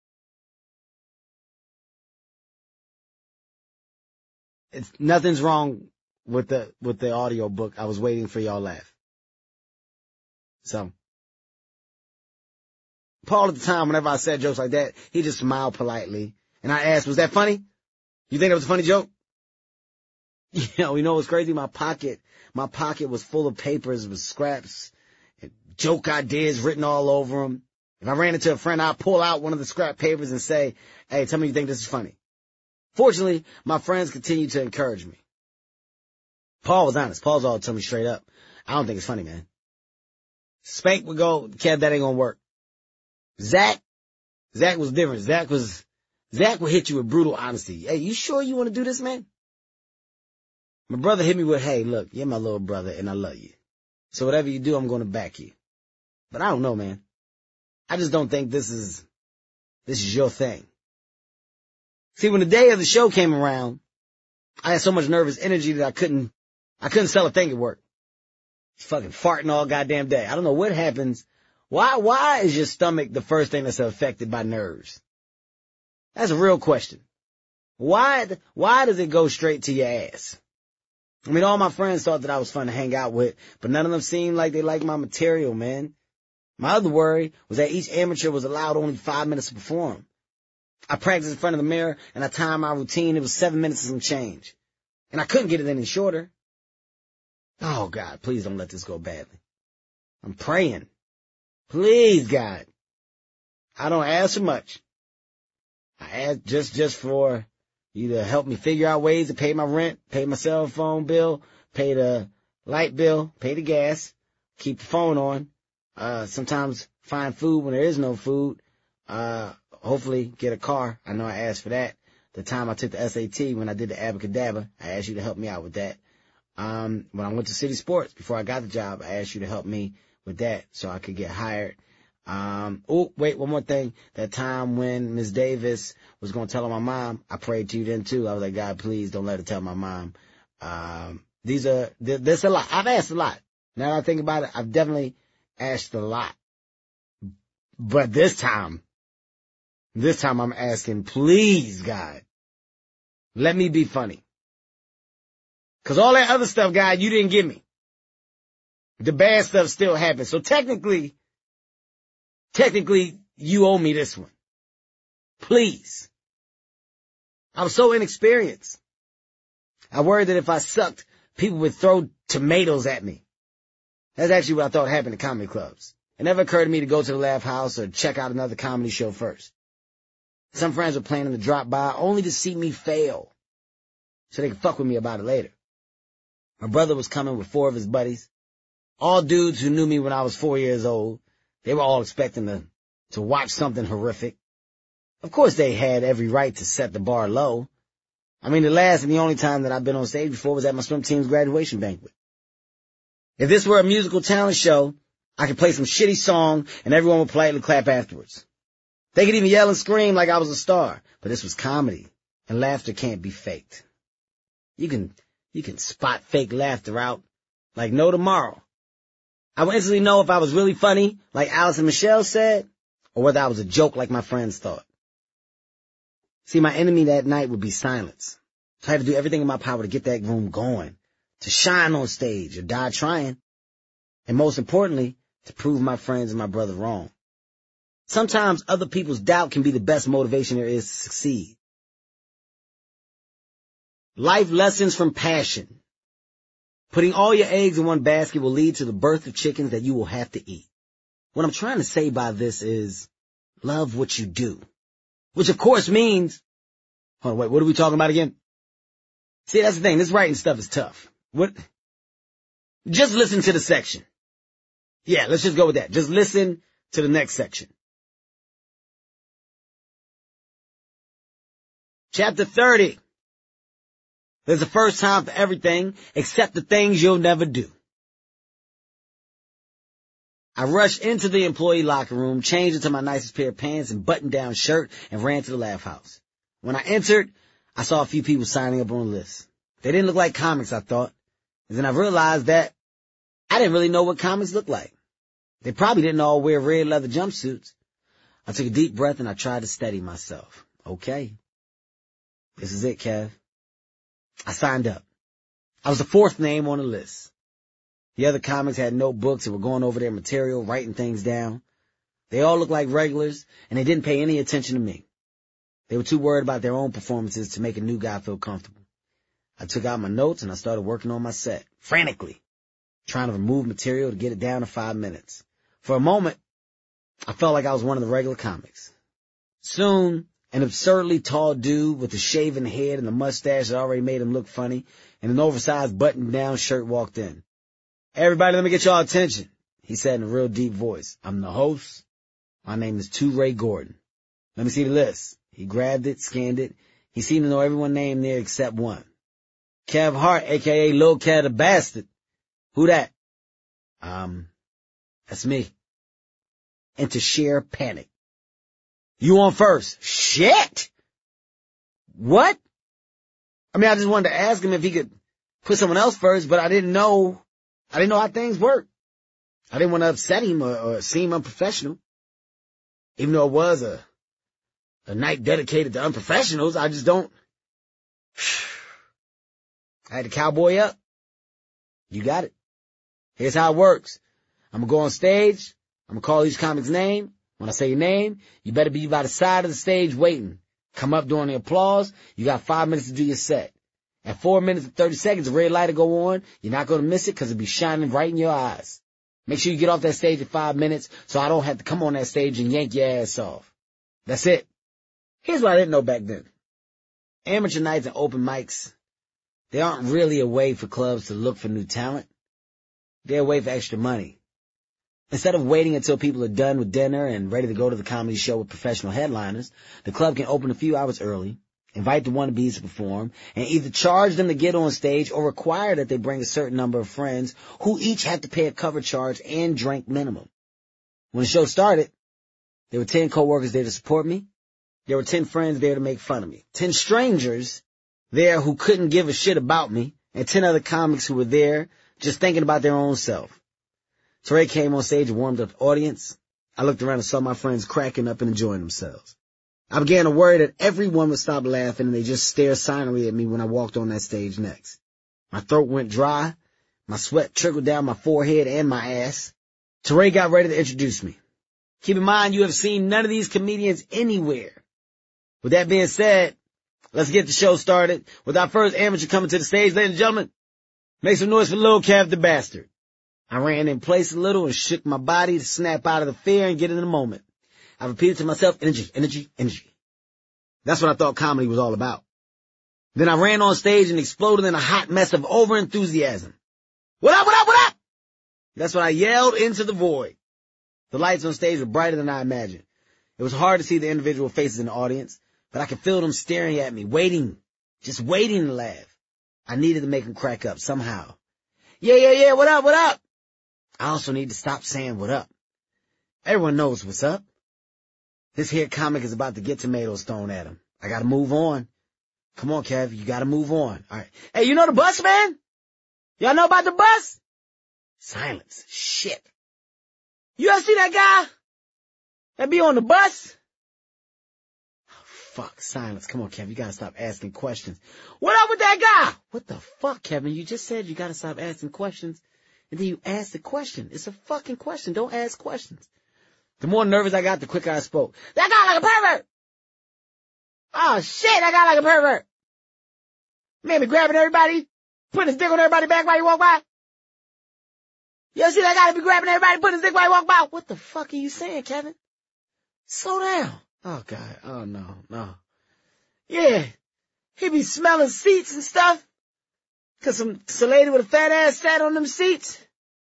Nothing's wrong with the audio book. I was waiting for y'all laugh. So, Paul at the time, whenever I said jokes like that, he just smiled politely. And I asked, was that funny? You think that was a funny joke? You know what's crazy? My pocket was full of papers with scraps, and joke ideas written all over them. If I ran into a friend, I'd pull out one of the scrap papers and say, hey, tell me you think this is funny. Fortunately, my friends continued to encourage me. Paul was honest. Paul's all tell me straight up, I don't think it's funny, man. Spank would go, Kev, that ain't gonna work. Zach was different. Zach would hit you with brutal honesty. Hey, you sure you want to do this, man? My brother hit me with, hey, look, you're my little brother and I love you. So whatever you do, I'm going to back you. But I don't know, man. I just don't think this is your thing. See, when the day of the show came around, I had so much nervous energy that I couldn't sell a thing at work. Fucking farting all goddamn day. I don't know what happens. Why is your stomach the first thing that's affected by nerves? That's a real question. Why does it go straight to your ass? I mean, all my friends thought that I was fun to hang out with, but none of them seemed like they liked my material, man. My other worry was that each amateur was allowed only 5 minutes to perform. I practiced in front of the mirror, and I timed my routine. It was 7 minutes and some change. And I couldn't get it any shorter. Oh, God, please don't let this go badly. I'm praying. Please, God. I don't ask for much. I ask just for you to help me figure out ways to pay my rent, pay my cell phone bill, pay the light bill, pay the gas, keep the phone on, sometimes find food when there is no food, hopefully get a car. I know I asked for that. The time I took the SAT, when I did the Abracadabra, I asked you to help me out with that. When I went to City Sports, before I got the job, I asked you to help me with that so I could get hired. Wait, one more thing. That time when Miss Davis was going to tell my mom, I prayed to you then too. I was like, God, please don't let her tell my mom. There's a lot. I've asked a lot. Now that I think about it, I've definitely asked a lot. But this time I'm asking, please, God, let me be funny. 'Cause all that other stuff, God, you didn't give me. The bad stuff still happens. So technically, you owe me this one. Please. I was so inexperienced. I worried that if I sucked, people would throw tomatoes at me. That's actually what I thought happened at comedy clubs. It never occurred to me to go to the Laugh House or check out another comedy show first. Some friends were planning to drop by only to see me fail, so they could fuck with me about it later. My brother was coming with 4 of his buddies, all dudes who knew me when I was 4 years old. They were all expecting to watch something horrific. Of course they had every right to set the bar low. I mean, the last and the only time that I've been on stage before was at my swim team's graduation banquet. If this were a musical talent show, I could play some shitty song and everyone would politely clap afterwards. They could even yell and scream like I was a star. But this was comedy, and laughter can't be faked. You can spot fake laughter out like no tomorrow. I would instantly know if I was really funny, like Alice and Michelle said, or whether I was a joke like my friends thought. See, my enemy that night would be silence. So I had to do everything in my power to get that room going, to shine on stage or die trying. And most importantly, to prove my friends and my brother wrong. Sometimes other people's doubt can be the best motivation there is to succeed. Life lessons from passion. Putting all your eggs in one basket will lead to the birth of chickens that you will have to eat. What I'm trying to say by this is, love what you do. Which of course means, hold on, wait, what are we talking about again? See, that's the thing, this writing stuff is tough. Just listen to the section. Yeah, let's just go with that. Just listen to the next section. Chapter 30. There's a first time for everything except the things you'll never do. I rushed into the employee locker room, changed into my nicest pair of pants and button-down shirt, and ran to the Laugh House. When I entered, I saw a few people signing up on a list. They didn't look like comics, I thought. And then I realized that I didn't really know what comics looked like. They probably didn't all wear red leather jumpsuits. I took a deep breath and I tried to steady myself. Okay. This is it, Kev. I signed up. I was the 4th name on the list. The other comics had notebooks and were going over their material, writing things down. They all looked like regulars, and they didn't pay any attention to me. They were too worried about their own performances to make a new guy feel comfortable. I took out my notes and I started working on my set, frantically, trying to remove material to get it down to 5 minutes. For a moment, I felt like I was one of the regular comics. Soon, an absurdly tall dude with a shaven head and a mustache that already made him look funny and an oversized button-down shirt walked in. "Everybody, let me get y'all attention," he said in a real deep voice. "I'm the host. My name is 2 Ray Gordon. Let me see the list." He grabbed it, scanned it. He seemed to know everyone's name there except one. "Kev Hart, a.k.a. Lil Kev the Bastard." "Who that?" That's me." Into sheer panic. "You on first." "Shit! What?" I mean, I just wanted to ask him if he could put someone else first, but I didn't know how things work. I didn't want to upset him or seem unprofessional. Even though it was a night dedicated to unprofessionals, I just don't. I had to cowboy up. "You got it. Here's how it works. I'm going to go on stage. I'm going to call each comic's name. When I say your name, you better be by the side of the stage waiting. Come up during the applause. You got 5 minutes to do your set. At 4 minutes and 30 seconds, the red light will go on. You're not going to miss it because it'll be shining right in your eyes. Make sure you get off that stage at 5 minutes so I don't have to come on that stage and yank your ass off. That's it." Here's what I didn't know back then. Amateur nights and open mics, they aren't really a way for clubs to look for new talent. They're a way for extra money. Instead of waiting until people are done with dinner and ready to go to the comedy show with professional headliners, the club can open a few hours early, invite the wannabes to perform, and either charge them to get on stage or require that they bring a certain number of friends who each have to pay a cover charge and drink minimum. When the show started, there were 10 coworkers there to support me. There were 10 friends there to make fun of me. 10 strangers there who couldn't give a shit about me, and 10 other comics who were there just thinking about their own self. Trey came on stage and warmed up the audience. I looked around and saw my friends cracking up and enjoying themselves. I began to worry that everyone would stop laughing and they just stare silently at me when I walked on that stage next. My throat went dry. My sweat trickled down my forehead and my ass. Teray got ready to introduce me. Keep in mind, you have seen none of these comedians anywhere. With that being said, let's get the show started with our first amateur coming to the stage. Ladies and gentlemen, make some noise for Lil Kev the Bastard. I ran in place a little and shook my body to snap out of the fear and get in the moment. I repeated to myself, energy, energy, energy. That's what I thought comedy was all about. Then I ran on stage and exploded in a hot mess of overenthusiasm. "What up, what up, what up?" That's what I yelled into the void. The lights on stage were brighter than I imagined. It was hard to see the individual faces in the audience, but I could feel them staring at me, waiting, just waiting to laugh. I needed to make them crack up somehow. Yeah, what up, what up? I also need to stop saying what up. Everyone knows what's up. This here comic is about to get tomatoes thrown at him. I gotta move on. Come on, Kev, you gotta move on. All right. Hey, you know the bus, man? Y'all know about the bus? Silence. Shit. You ever see that guy that be on the bus? Oh, fuck, silence. Come on, Kevin, you gotta stop asking questions. What up with that guy? What the fuck, Kevin? You just said you gotta stop asking questions, and then you asked the question. It's a fucking question. Don't ask questions. The more nervous I got, the quicker I spoke. That guy like a pervert! Oh, shit, that guy like a pervert! Maybe grabbing everybody, putting his dick on everybody's back while you walk by. You ever see that guy be grabbing everybody, putting his dick while he walk by? What the fuck are you saying, Kevin? Slow down. Oh, God. Oh, no. Yeah, he be smelling seats and stuff. 'Cause some lady with a fat ass sat on them seats.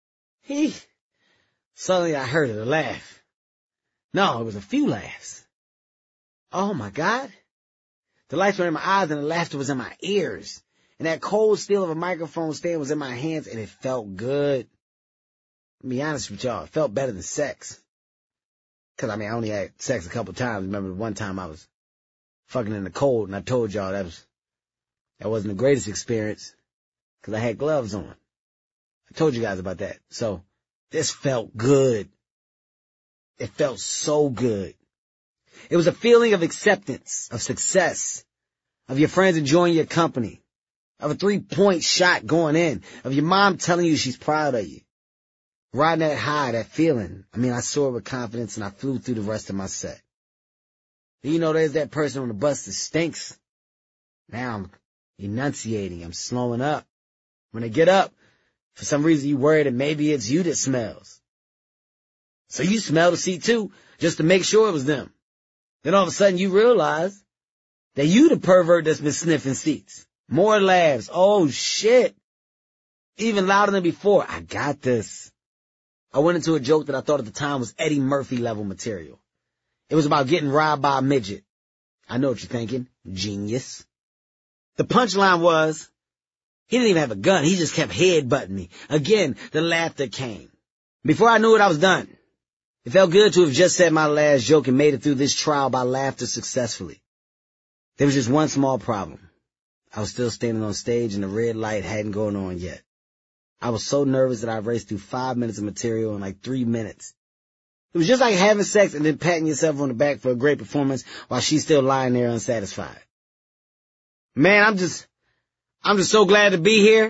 Suddenly I heard a laugh. No, it was a few laughs. Oh, my God. The lights were in my eyes and the laughter was in my ears. And that cold steel of a microphone stand was in my hands and it felt good. To be honest with y'all, it felt better than sex. 'Cause I only had sex a couple times. Remember one time I was fucking in the cold and I told y'all that wasn't the greatest experience 'cause I had gloves on. I told you guys about that. So this felt good. It felt so good. It was a feeling of acceptance, of success, of your friends enjoying your company, of a 3-point shot going in, of your mom telling you she's proud of you. Riding that high, that feeling. I soared with confidence and I flew through the rest of my set. You know, there's that person on the bus that stinks. Now I'm enunciating. I'm slowing up. When they get up, for some reason you worry that maybe it's you that smells. So you smell the seat too, just to make sure it was them. Then all of a sudden you realize that you the pervert that's been sniffing seats. More laughs. Oh shit. Even louder than before. I got this. I went into a joke that I thought at the time was Eddie Murphy level material. It was about getting robbed by a midget. I know what you're thinking. Genius. The punchline was, he didn't even have a gun. He just kept headbutting me. Again, the laughter came. Before I knew it, I was done. It felt good to have just said my last joke and made it through this trial by laughter successfully. There was just one small problem. I was still standing on stage and the red light hadn't gone on yet. I was so nervous that I raced through 5 minutes of material in like 3 minutes. It was just like having sex and then patting yourself on the back for a great performance while she's still lying there unsatisfied. Man, I'm just so glad to be here.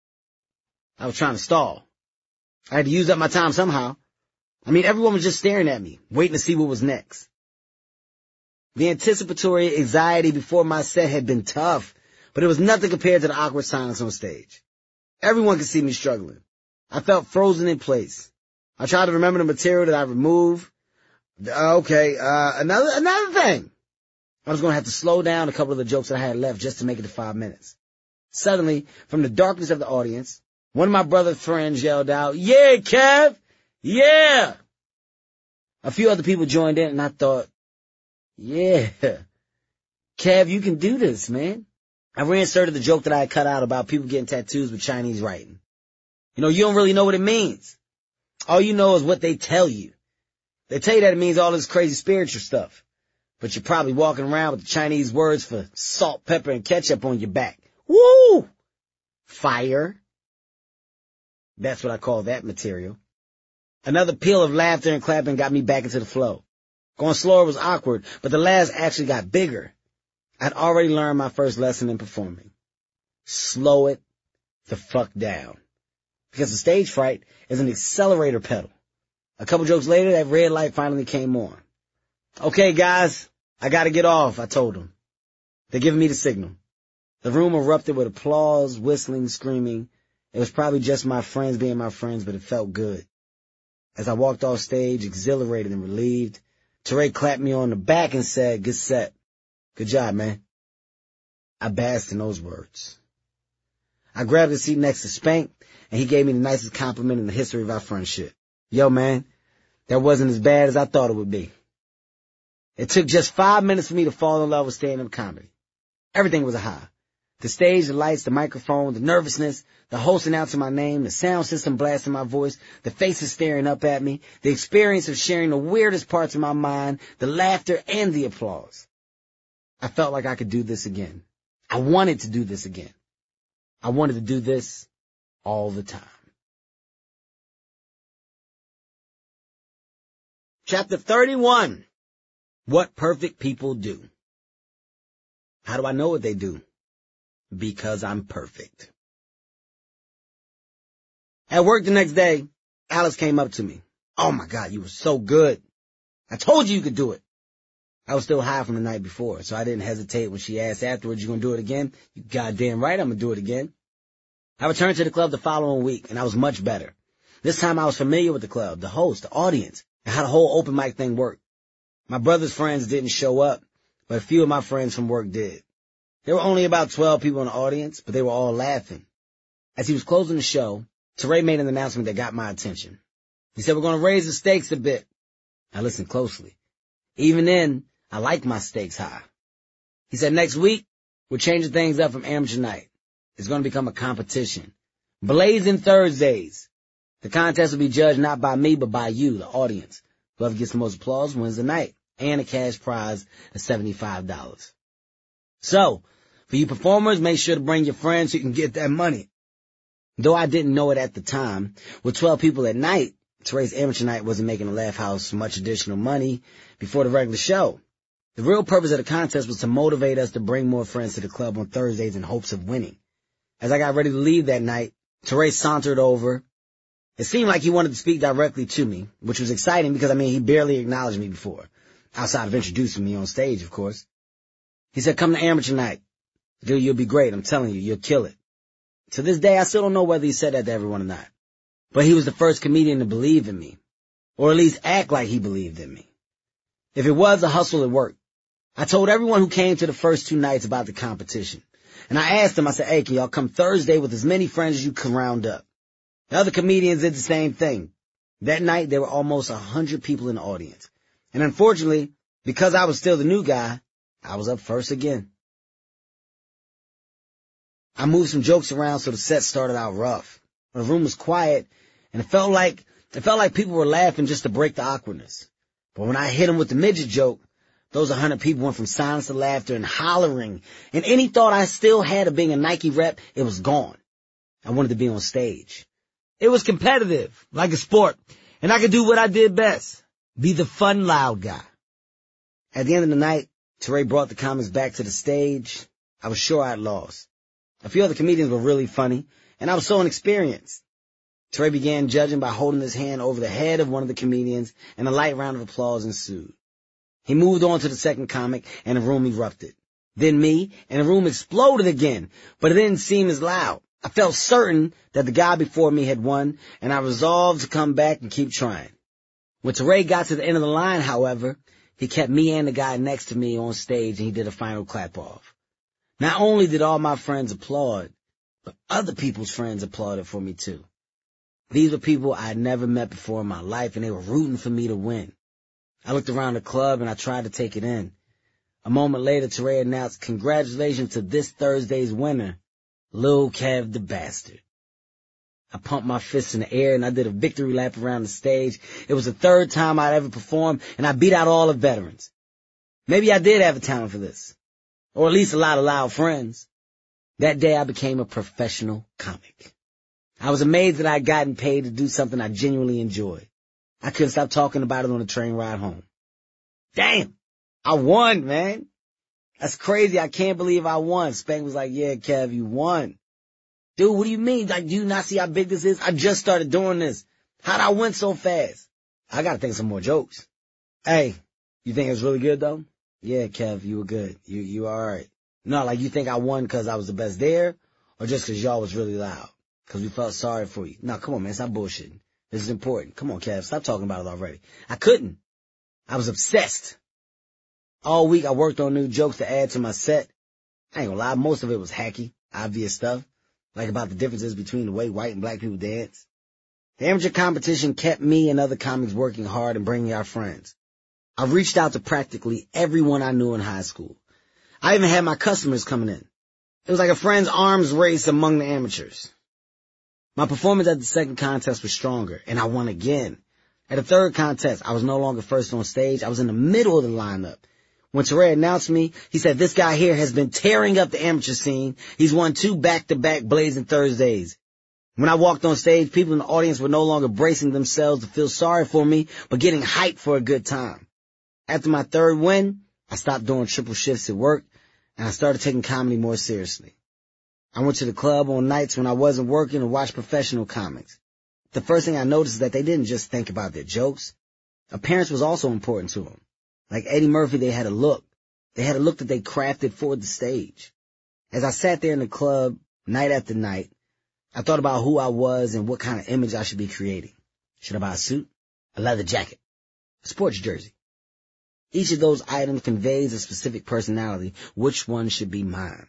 I was trying to stall. I had to use up my time somehow. I mean, everyone was just staring at me, waiting to see what was next. The anticipatory anxiety before my set had been tough, but it was nothing compared to the awkward silence on stage. Everyone could see me struggling. I felt frozen in place. I tried to remember the material that I removed. Another thing. I was going to have to slow down a couple of the jokes that I had left just to make it to 5 minutes. Suddenly, from the darkness of the audience, one of my brother's friends yelled out, "Yeah, Kev! Yeah!" A few other people joined in and I thought, yeah, Kev, you can do this, man. I reinserted the joke that I had cut out about people getting tattoos with Chinese writing. You know, you don't really know what it means. All you know is what they tell you. They tell you that it means all this crazy spiritual stuff. But you're probably walking around with the Chinese words for salt, pepper, and ketchup on your back. Woo! Fire. That's what I call that material. Another peal of laughter and clapping got me back into the flow. Going slower was awkward, but the laughs actually got bigger. I'd already learned my first lesson in performing. Slow it the fuck down. Because the stage fright is an accelerator pedal. A couple jokes later, that red light finally came on. "Okay, guys, I gotta get off," I told them. They're giving me the signal. The room erupted with applause, whistling, screaming. It was probably just my friends being my friends, but it felt good. As I walked off stage, exhilarated and relieved, Teray clapped me on the back and said, "Good set. Good job, man." I basked in those words. I grabbed the seat next to Spank, and he gave me the nicest compliment in the history of our friendship. "Yo, man, that wasn't as bad as I thought it would be." It took just 5 minutes for me to fall in love with stand-up comedy. Everything was a high. The stage, the lights, the microphone, the nervousness, the host announcing my name, the sound system blasting my voice, the faces staring up at me, the experience of sharing the weirdest parts of my mind, the laughter and the applause. I felt like I could do this again. I wanted to do this again. I wanted to do this all the time. Chapter 31. What perfect people do. How do I know what they do? Because I'm perfect. At work the next day, Alice came up to me. "Oh my God, you were so good. I told you could do it." I was still high from the night before, so I didn't hesitate when she asked afterwards, "You gonna do it again?" "You goddamn right I'm gonna do it again." I returned to the club the following week, and I was much better. This time I was familiar with the club, the host, the audience, and how the whole open mic thing worked. My brother's friends didn't show up, but a few of my friends from work did. There were only about 12 people in the audience, but they were all laughing. As he was closing the show, Teray made an announcement that got my attention. He said, "We're going to raise the stakes a bit." I listened closely. Even then, I liked my stakes high. He said, "Next week, we're changing things up from amateur night. It's going to become a competition. Blazing Thursdays. The contest will be judged not by me, but by you, the audience. Whoever gets the most applause wins the night, and a cash prize of $75. So, for you performers, make sure to bring your friends so you can get that money." Though I didn't know it at the time, with 12 people at night, Teray's amateur night wasn't making the Laugh House much additional money before the regular show. The real purpose of the contest was to motivate us to bring more friends to the club on Thursdays in hopes of winning. As I got ready to leave that night, Teray sauntered over. It seemed like he wanted to speak directly to me, which was exciting because, he barely acknowledged me before. outside of introducing me on stage, of course. He said, come to amateur night. Dude, you'll be great. I'm telling you, you'll kill it. To this day, I still don't know whether he said that to everyone or not. But he was the first comedian to believe in me, or at least act like he believed in me. If it was a hustle, it worked. I told everyone who came to the first 2 nights about the competition. And I asked them, I said, hey, can y'all come Thursday with as many friends as you can round up? The other comedians did the same thing. That night, there were almost 100 people in the audience. And unfortunately, because I was still the new guy, I was up first again. I moved some jokes around so the set started out rough. The room was quiet, and it felt like people were laughing just to break the awkwardness. But when I hit them with the midget joke, those 100 people went from silence to laughter and hollering, and any thought I still had of being a Nike rep, it was gone. I wanted to be on stage. It was competitive, like a sport, and I could do what I did best, be the fun, loud guy. At the end of the night, Teray brought the comics back to the stage. I was sure I'd lost. A few other comedians were really funny, and I was so inexperienced. Teray began judging by holding his hand over the head of one of the comedians, and a light round of applause ensued. He moved on to the second comic, and the room erupted. Then me, and the room exploded again, but it didn't seem as loud. I felt certain that the guy before me had won, and I resolved to come back and keep trying. When Teray got to the end of the line, however, he kept me and the guy next to me on stage, and he did a final clap-off. Not only did all my friends applaud, but other people's friends applauded for me too. These were people I had never met before in my life, and they were rooting for me to win. I looked around the club, and I tried to take it in. A moment later, Teray announced, congratulations to this Thursday's winner, Lil Kev the Bastard. I pumped my fists in the air, and I did a victory lap around the stage. It was the 3rd time I'd ever performed, and I beat out all the veterans. Maybe I did have a talent for this, or at least a lot of loud friends. That day, I became a professional comic. I was amazed that I'd gotten paid to do something I genuinely enjoyed. I couldn't stop talking about it on the train ride home. Damn, I won, man. That's crazy. I can't believe I won. Spank was like, yeah, Kev, you won. Dude, what do you mean? Like, do you not see how big this is? I just started doing this. How'd I win so fast? I gotta think of some more jokes. Hey, you think it was really good, though? Yeah, Kev, you were good. You all right. No, like, you think I won because I was the best there, or just because y'all was really loud? Because we felt sorry for you. No, come on, man, stop bullshitting. This is important. Come on, Kev, stop talking about it already. I couldn't. I was obsessed. All week I worked on new jokes to add to my set. I ain't gonna lie, most of it was hacky, obvious stuff, like about the differences between the way white and black people dance. The amateur competition kept me and other comics working hard and bringing our friends. I reached out to practically everyone I knew in high school. I even had my customers coming in. It was like a friend's arms race among the amateurs. My performance at the second contest was stronger, and I won again. At the third contest, I was no longer first on stage. I was in the middle of the lineup. When Teray announced me, he said, this guy here has been tearing up the amateur scene. He's won 2 back-to-back Blazing Thursdays. When I walked on stage, people in the audience were no longer bracing themselves to feel sorry for me, but getting hyped for a good time. After my 3rd win, I stopped doing triple shifts at work, and I started taking comedy more seriously. I went to the club on nights when I wasn't working and watched professional comics. The first thing I noticed is that they didn't just think about their jokes. Appearance was also important to them. Like Eddie Murphy, they had a look. They had a look that they crafted for the stage. As I sat there in the club, night after night, I thought about who I was and what kind of image I should be creating. Should I buy a suit, a leather jacket, a sports jersey? Each of those items conveys a specific personality. Which one should be mine?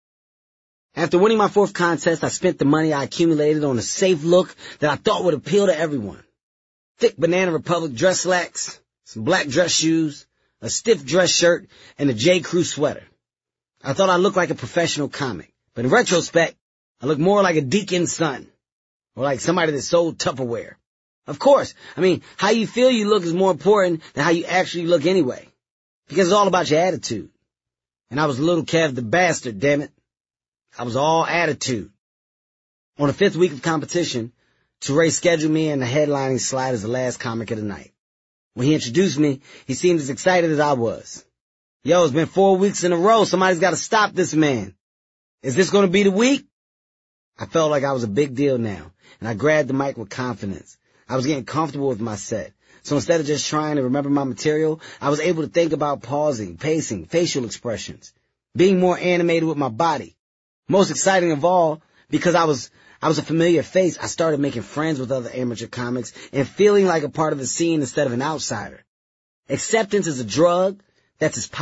After winning my 4th contest, I spent the money I accumulated on a safe look that I thought would appeal to everyone. Thick Banana Republic dress slacks, some black dress shoes, a stiff dress shirt, and a J. Crew sweater. I thought I looked like a professional comic, but in retrospect, I looked more like a deacon's son, or like somebody that sold Tupperware. Of course, I mean, how you feel you look is more important than how you actually look anyway, because it's all about your attitude. And I was Little Kev the Bastard, damn it. I was all attitude. On the 5th week of competition, Teray scheduled me in the headlining slide as the last comic of the night. When he introduced me, he seemed as excited as I was. Yo, it's been 4 weeks in a row. Somebody's got to stop this man. Is this going to be the week? I felt like I was a big deal now, and I grabbed the mic with confidence. I was getting comfortable with my set, So instead of just trying to remember my material, I was able to think about pausing, pacing, facial expressions, being more animated with my body. Most exciting of all, because I was a familiar face, I started making friends with other amateur comics and feeling like a part of the scene instead of an outsider. Acceptance is a drug that's as